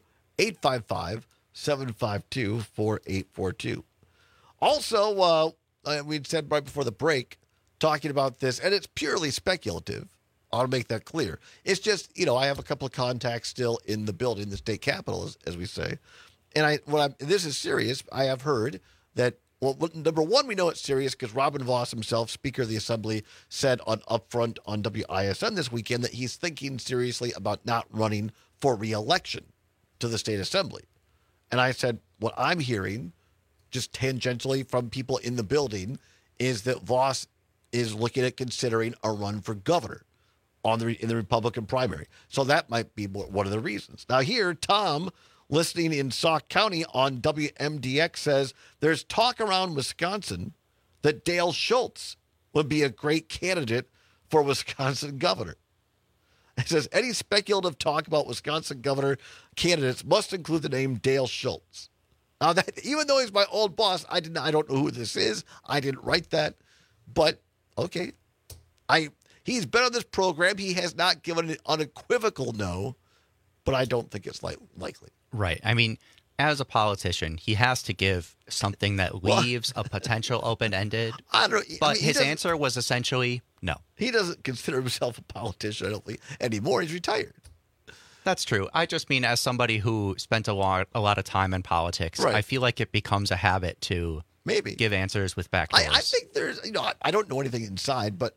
855-752-4842. Also, we'd said right before the break, talking about this, and it's purely speculative. I want to make that clear. It's just, I have a couple of contacts still in the building, the state capitol, as we say. And this is serious. I have heard that, well, number one, we know it's serious because Robin Vos himself, Speaker of the Assembly, said on Upfront on WISN this weekend that he's thinking seriously about not running for re-election to the state assembly. And I said, what I'm hearing, just tangentially from people in the building, is that Vos is looking at considering a run for governor in the Republican primary. So that might be one of the reasons. Now here, Tom, listening in Sauk County on WMDX, says there's talk around Wisconsin that Dale Schultz would be a great candidate for Wisconsin governor. It says any speculative talk about Wisconsin governor candidates must include the name Dale Schultz. Now, that even though he's my old boss, I don't know who this is. I didn't write that, but okay. He's been on this program. He has not given an unequivocal no, but I don't think it's likely. Right. I mean, as a politician, he has to give something that leaves a potential open-ended. But his answer was essentially no. He doesn't consider himself a politician, I don't think, anymore. He's retired. That's true. I just mean as somebody who spent a lot of time in politics, right. I feel like it becomes a habit to maybe give answers with backdoors. I think there's, I don't know anything inside, but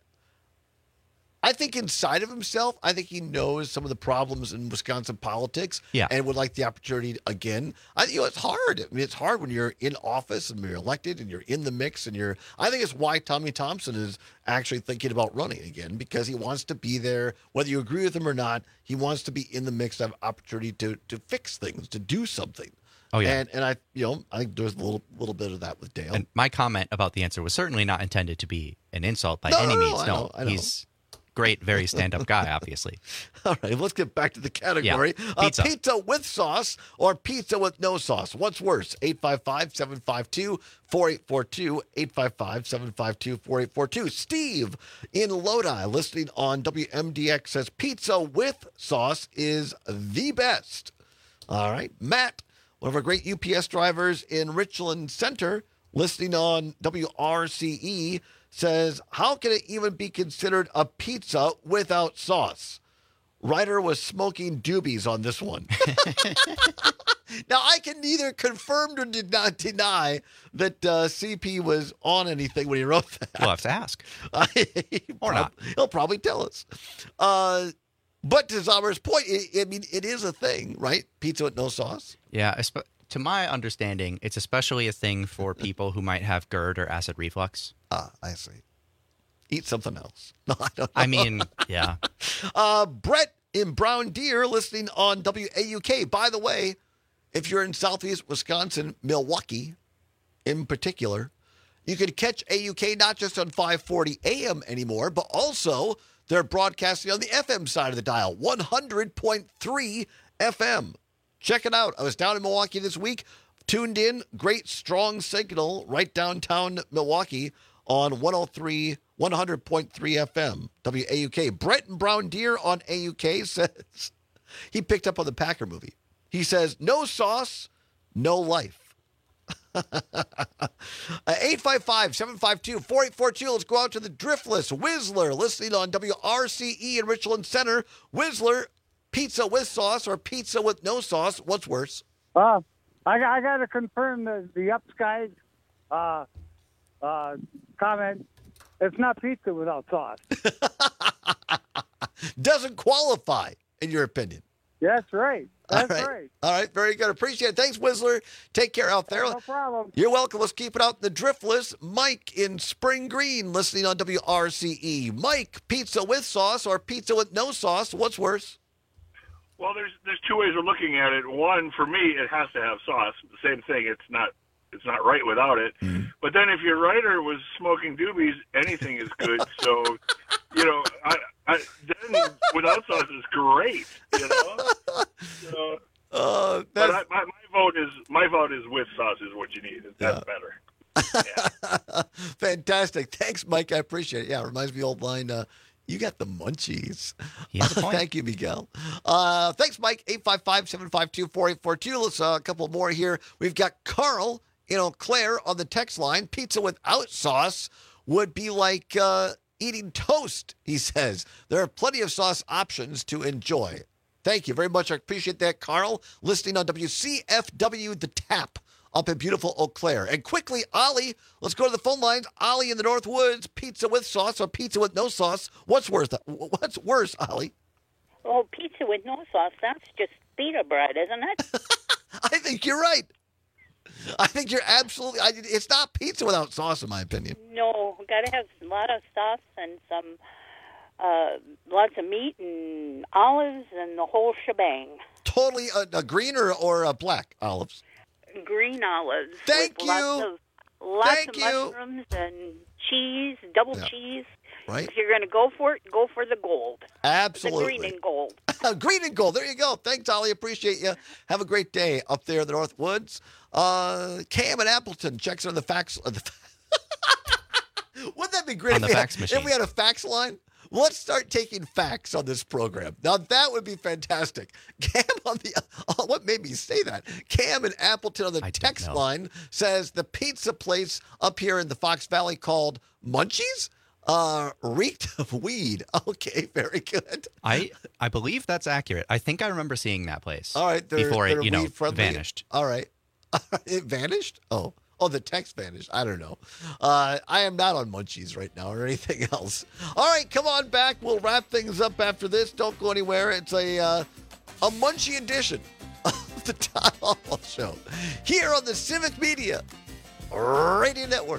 I think inside of himself, I think he knows some of the problems in Wisconsin politics, and would like the opportunity again. It's hard. I mean, it's hard when you're in office and you're elected and you're in the mix, and I think it's why Tommy Thompson is actually thinking about running again, because he wants to be there, whether you agree with him or not. He wants to be in the mix, have opportunity to fix things, to do something. Oh yeah, and I think there's a little bit of that with Dale. And my comment about the answer was certainly not intended to be an insult by any means. No, I know. great, very stand-up guy, obviously. All right, let's get back to the category. Yeah, pizza. Pizza with sauce or pizza with no sauce? What's worse? 855-752-4842, 855-752-4842. Steve in Lodi, listening on WMDX, says pizza with sauce is the best. All right, Matt, one of our great UPS drivers in Richland Center, listening on WRCE, says, how can it even be considered a pizza without sauce? Ryder was smoking doobies on this one. Now, I can neither confirm or deny that CP was on anything when he wrote that. We'll have to ask. Or not. He'll probably tell us. But to Zommer's point, it is a thing, right? Pizza with no sauce? Yeah, to my understanding, it's especially a thing for people who might have GERD or acid reflux. Ah, I see. Eat something else. No, I don't know. I mean, yeah. Brett in Brown Deer, listening on WAUK. By the way, if you're in Southeast Wisconsin, Milwaukee in particular, you can catch AUK not just on 540 AM anymore, but also they're broadcasting on the FM side of the dial, 100.3 FM. Check it out. I was down in Milwaukee this week, tuned in, great strong signal right downtown Milwaukee on 100.3 FM, WAUK. Brett and Brown Deer on AUK says, he picked up on the Packer movie. He says, no sauce, no life. 855-752-4842. Let's go out to the Driftless. Whistler, listening on WRCE in Richland Center. Whistler, pizza with sauce or pizza with no sauce? What's worse? I got to confirm the Ups guys comment. It's not pizza without sauce. Doesn't qualify, in your opinion. That's right. That's right. All right. Very good. Appreciate it. Thanks, Whistler. Take care out there. No problem. You're welcome. Let's keep it out in the Driftless. Mike in Spring Green, listening on WRCE. Mike, pizza with sauce or pizza with no sauce? What's worse? Well, there's two ways of looking at it. One, for me, it has to have sauce. The same thing. It's not right without it. Mm. But then if your writer was smoking doobies, anything is good. So, then without sauce is great. So, but my vote is with sauce is what you need. That's better. Yeah. Fantastic. Thanks, Mike. I appreciate it. Yeah, it reminds me of the old line. You got the munchies. He has a point. Thank you, Miguel. Thanks, Mike. 855-752-4842. Let's a couple more here. We've got Carl in Eau Claire on the text line. Pizza without sauce would be like eating toast, he says. There are plenty of sauce options to enjoy. Thank you very much. I appreciate that, Carl. Listening on WCFW The Tap up in beautiful Eau Claire. And quickly, Ollie, let's go to the phone lines. Ollie in the North Woods, pizza with sauce or pizza with no sauce? What's worse, Ollie? Oh, pizza with no sauce, that's just pita bread, isn't it? I think you're right. I think you're absolutely... it's not pizza without sauce, in my opinion. No, got to have a lot of sauce and some... lots of meat and olives and the whole shebang. Totally a green or a black olives? Green olives. Thank with you. Lots of mushrooms and cheese, double cheese. Right. If you're going to go for it, go for the gold. Absolutely. The green and gold. Green and gold. There you go. Thanks, Ollie. Appreciate you. Have a great day up there in the North Woods. Cam in Appleton checks on the fax. Wouldn't that be great on the fax machine. If we had a fax line? Let's start taking facts on this program. Now, that would be fantastic. Cam what made me say that? Cam in Appleton on the text line says the pizza place up here in the Fox Valley called Munchies reeked of weed. Okay, very good. I believe that's accurate. I think I remember seeing that place. All right. Before it, vanished. All right. It vanished? Oh, the text vanished. I don't know. I am not on Munchies right now or anything else. All right, come on back. We'll wrap things up after this. Don't go anywhere. It's a Munchie edition of the Todd Hall Show here on the Civic Media Radio Network.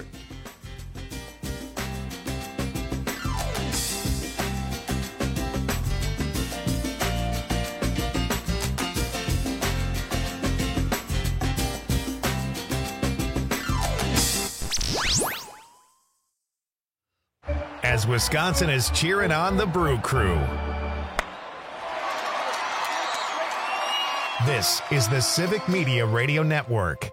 as Wisconsin is cheering on the Brew Crew. This is the Civic Media Radio Network.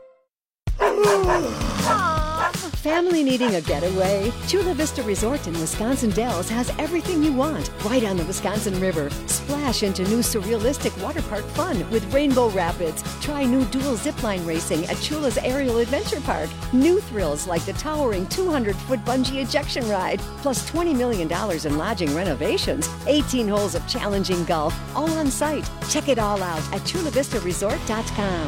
Family needing a getaway? Chula Vista Resort in Wisconsin Dells has everything you want right on the Wisconsin River. Splash into new surrealistic water park fun with Rainbow Rapids. Try new dual zipline racing at Chula's Aerial Adventure Park. New thrills like the towering 200-foot bungee ejection ride, plus $20 million in lodging renovations. 18 holes of challenging golf, all on site. Check it all out at chulavistaresort.com.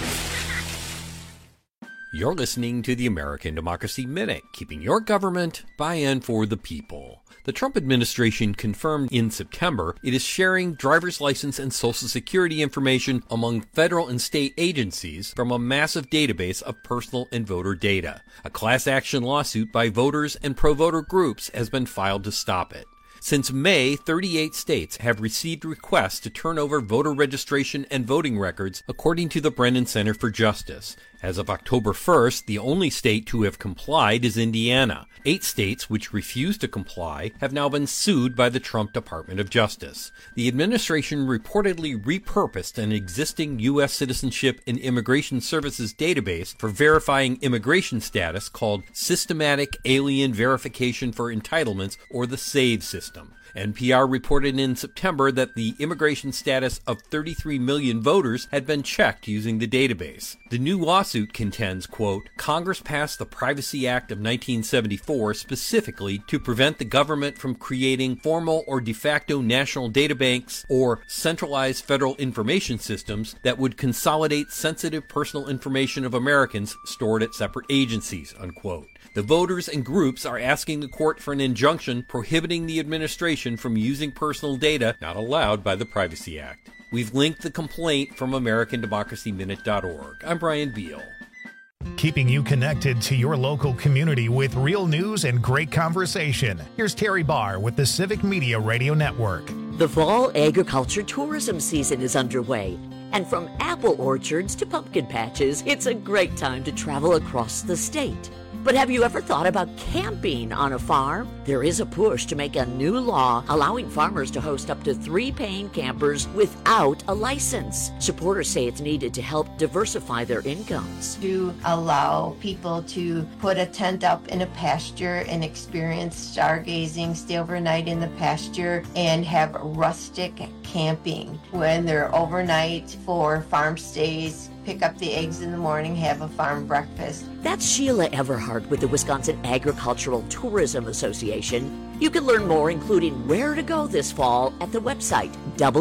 You're listening to the American Democracy Minute, keeping your government by and for the people. The Trump administration confirmed in September it is sharing driver's license and Social Security information among federal and state agencies from a massive database of personal and voter data. A class action lawsuit by voters and pro-voter groups has been filed to stop it. Since May, 38 states have received requests to turn over voter registration and voting records, according to the Brennan Center for Justice. As of October 1st, the only state to have complied is Indiana. 8 states which refuse to comply have now been sued by the Trump Department of Justice. The administration reportedly repurposed an existing U.S. Citizenship and Immigration Services database for verifying immigration status called Systematic Alien Verification for Entitlements, or the SAVE system. NPR reported in September that the immigration status of 33 million voters had been checked using the database. The new lawsuit contends, quote, Congress passed the Privacy Act of 1974 specifically to prevent the government from creating formal or de facto national databanks or centralized federal information systems that would consolidate sensitive personal information of Americans stored at separate agencies, unquote. The voters and groups are asking the court for an injunction prohibiting the administration from using personal data not allowed by the Privacy Act. We've linked the complaint from AmericanDemocracyMinute.org. I'm Brian Beal. Keeping you connected to your local community with real news and great conversation. Here's Terry Barr with the Civic Media Radio Network. The fall agriculture tourism season is underway. And from apple orchards to pumpkin patches, it's a great time to travel across the state. But have you ever thought about camping on a farm? There is a push to make a new law allowing farmers to host up to 3 paying campers without a license. Supporters say it's needed to help diversify their incomes. To allow people to put a tent up in a pasture and experience stargazing, stay overnight in the pasture, and have rustic camping when they're overnight for farm stays. Pick up the eggs in the morning, have a farm breakfast. That's Sheila Everhart with the Wisconsin Agricultural Tourism Association. You can learn more, including where to go this fall, at the website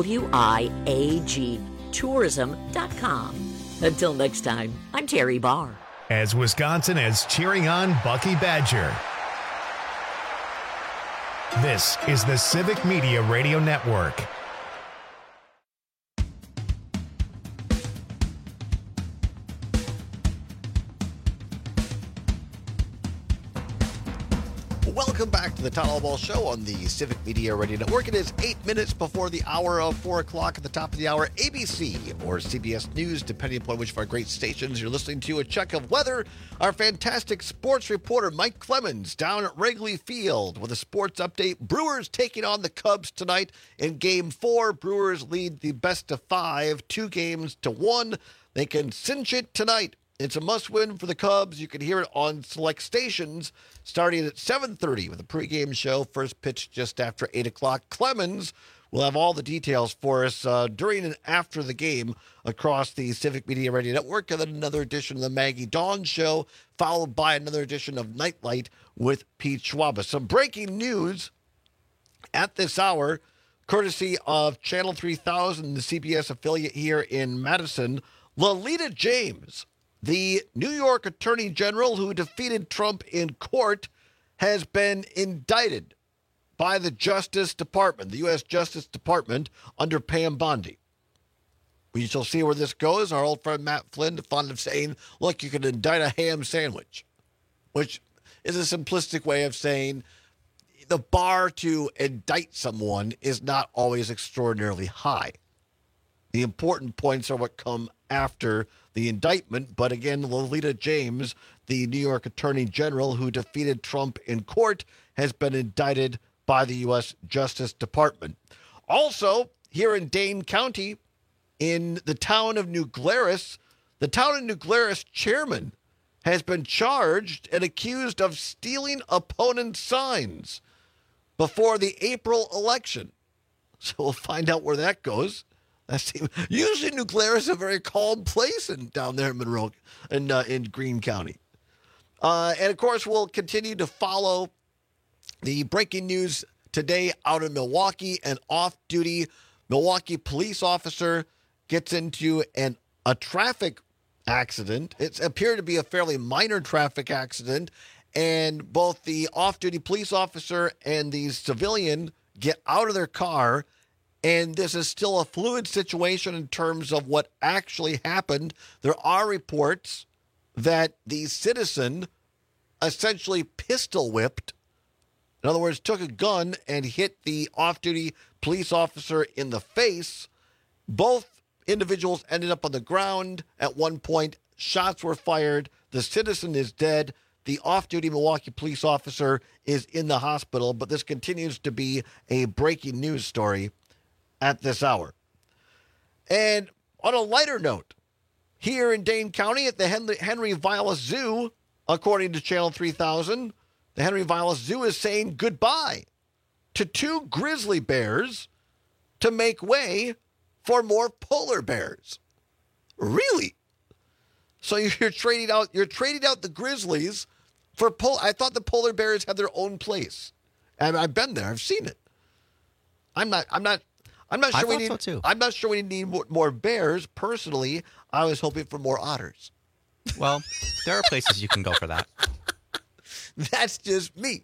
wiagtourism.com. Until next time, I'm Terry Barr. As Wisconsin is cheering on Bucky Badger. This is the Civic Media Radio Network. Welcome back to the Todd Allball Show on the Civic Media Radio Network. It is 8 minutes before the hour of 4 o'clock. At the top of the hour, ABC or CBS News, depending upon which of our great stations you're listening to. A check of weather. Our fantastic sports reporter, Mike Clemens, down at Wrigley Field with a sports update. Brewers taking on the Cubs tonight in Game 4. Brewers lead the best of 5, 2-1. They can cinch it tonight. It's a must-win for the Cubs. You can hear it on select stations starting at 7:30 with a pregame show. First pitch just after 8 o'clock. Clemens will have all the details for us during and after the game across the Civic Media Radio Network, and then another edition of the Maggie Dawn Show, followed by another edition of Nightlight with Pete Schwab. Some breaking news at this hour, courtesy of Channel 3000, the CBS affiliate here in Madison. Lolita James, the New York Attorney General who defeated Trump in court, has been indicted by the Justice Department, the U.S. Justice Department, under Pam Bondi. We shall see where this goes. Our old friend Matt Flynn, fond of saying, look, you can indict a ham sandwich, which is a simplistic way of saying the bar to indict someone is not always extraordinarily high. The important points are what come after the indictment. But again, Lolita James, the New York Attorney General who defeated Trump in court, has been indicted by the U.S. Justice Department. Also, here in Dane County, in the town of New Glarus, the town of New Glarus chairman has been charged and accused of stealing opponent signs before the April election. So we'll find out where that goes. Usually New Glarus is a very calm place down there in Monroe and in Greene County. And, of course, we'll continue to follow the breaking news today out in Milwaukee. An off-duty Milwaukee police officer gets into a traffic accident. It appeared to be a fairly minor traffic accident, and both the off-duty police officer and the civilian get out of their car, and this is still a fluid situation in terms of what actually happened. There are reports that the citizen essentially pistol whipped, in other words, took a gun and hit the off-duty police officer in the face. Both individuals ended up on the ground. At one point, shots were fired. The citizen is dead. The off-duty Milwaukee police officer is in the hospital, but this continues to be a breaking news story at this hour. And on a lighter note, here in Dane County at the Henry Vilas Zoo, according to Channel 3000, the Henry Vilas Zoo is saying goodbye to 2 grizzly bears to make way for more polar bears. Really? So you're trading out the grizzlies for I thought the polar bears had their own place. And I've been there. I've seen it. I'm not sure we need. So too. I'm not sure we need more bears. Personally, I was hoping for more otters. Well, there are places you can go for that. That's just me.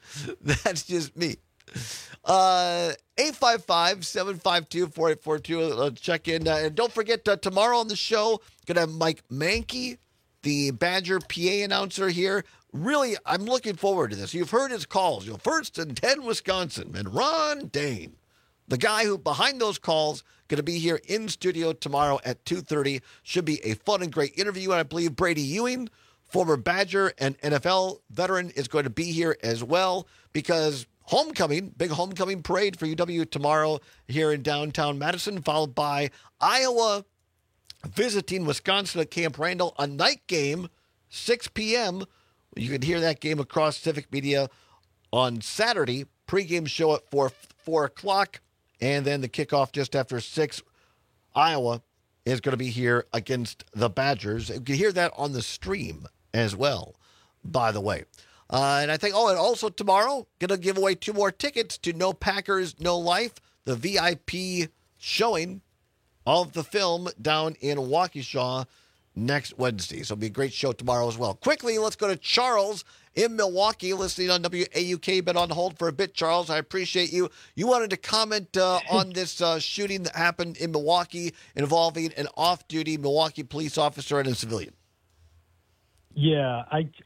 855-752-4842. Check in. And don't forget, tomorrow on the show, going to have Mike Mankey, the Badger PA announcer here. Really, I'm looking forward to this. You've heard his calls. First and 10 Wisconsin, and Ron Dane, the guy who behind those calls, going to be here in studio tomorrow at 2:30. Should be a fun and great interview. And I believe Brady Ewing, former Badger and NFL veteran, is going to be here as well, because big homecoming parade for UW tomorrow here in downtown Madison, followed by Iowa visiting Wisconsin at Camp Randall, a night game, 6 p.m. You can hear that game across Civic Media on Saturday. Pregame show at 4 o'clock, and then the kickoff just after 6. Iowa is going to be here against the Badgers. You can hear that on the stream as well, by the way. And I think, and also tomorrow, going to give away 2 more tickets to No Packers, No Life, the VIP showing of the film down in Waukesha next Wednesday. So it'll be a great show tomorrow as well. Quickly, let's go to Charles in Milwaukee, listening on WAUK. Been on hold for a bit, Charles. I appreciate you. You wanted to comment on this shooting that happened in Milwaukee involving an off-duty Milwaukee police officer and a civilian. Yeah,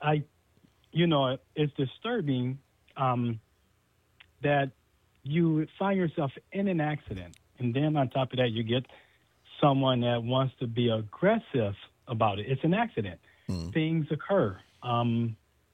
it's disturbing that you find yourself in an accident, and then on top of that, you get someone that wants to be aggressive about it. It's an accident. Things occur, and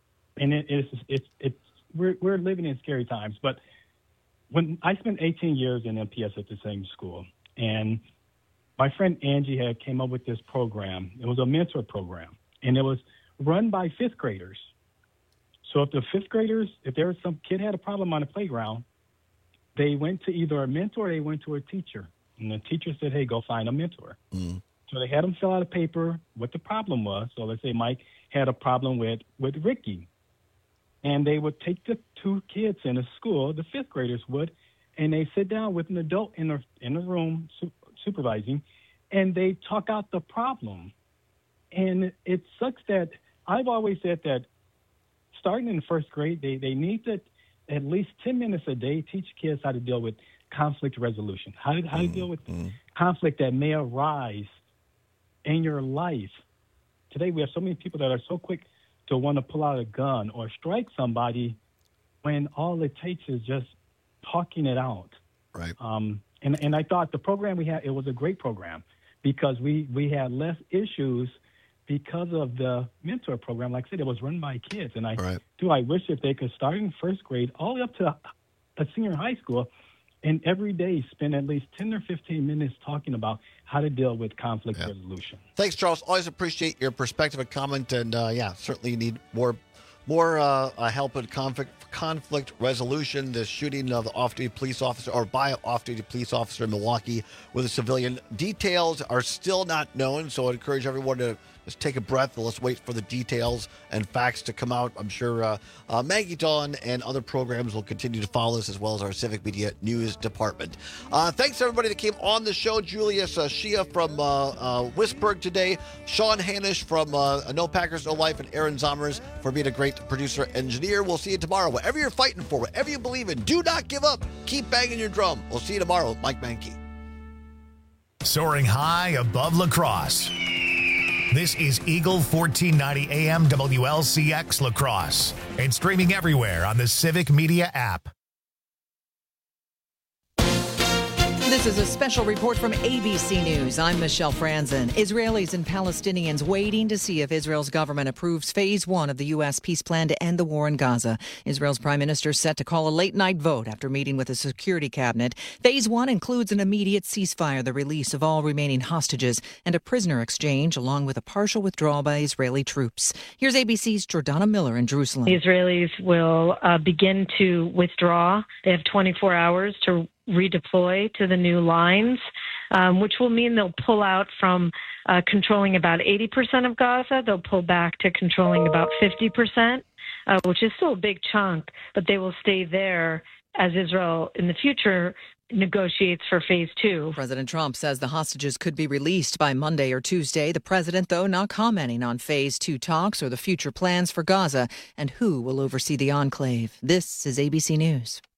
we're living in scary times. But when I spent 18 years in MPS at the same school, and my friend Angie had came up with this program. It was a mentor program, and it was run by 5th graders. So if there was some kid had a problem on the playground, they went to either a mentor or they went to a teacher. And the teacher said, hey, go find a mentor. So they had them fill out a paper what the problem was. So let's say Mike had a problem with Ricky. And they would take the 2 kids in the school, the 5th graders would, and they sit down with an adult in the room supervising, and they talk out the problem. And it sucks that I've always said that starting in the 1st grade, they need to at least 10 minutes a day teach kids how to deal with conflict resolution, how to deal with conflict that may arise in your life. Today we have so many people that are so quick to want to pull out a gun or strike somebody when all it takes is just talking it out. Right. And I thought the program we had, it was a great program because we had less issues because of the mentor program. Like I said, it was run by kids. And I wish if they could start in first grade all the way up to a senior high school and every day spend at least 10 or 15 minutes talking about how to deal with conflict resolution. Thanks, Charles. Always appreciate your perspective and comment. And, certainly you need more help with conflict resolution. The shooting of the off-duty police officer, or by an off-duty police officer in Milwaukee with a civilian. Details are still not known, so I encourage everyone to just take a breath and let's wait for the details and facts to come out. I'm sure Maggie Dawn and other programs will continue to follow this, as well as our Civic Media News Department. Thanks, everybody that came on the show. Julius Shia from Wisburg today, Sean Hanisch from No Packers, No Life, and Aaron Zommers for being a great producer engineer. We'll see you tomorrow. Whatever you're fighting for, whatever you believe in, do not give up. Keep banging your drum. We'll see you tomorrow with Mike Mankey. Soaring high above La Crosse. This is Eagle 1490 AM WLCX La Crosse and streaming everywhere on the Civic Media app. This is a special report from ABC News. I'm Michelle Franzen. Israelis and Palestinians waiting to see if Israel's government approves Phase 1 of the U.S. peace plan to end the war in Gaza. Israel's prime minister set to call a late-night vote after meeting with the security cabinet. Phase 1 includes an immediate ceasefire, the release of all remaining hostages, and a prisoner exchange, along with a partial withdrawal by Israeli troops. Here's ABC's Jordana Miller in Jerusalem. The Israelis will begin to withdraw. They have 24 hours to redeploy to the new lines, which will mean they'll pull out from controlling about 80% of Gaza. They'll pull back to controlling about 50%, which is still a big chunk, but they will stay there as Israel in the future negotiates for Phase 2. President Trump says the hostages could be released by Monday or Tuesday. The president, though, not commenting on Phase 2 talks or the future plans for Gaza and who will oversee the enclave. This is ABC News.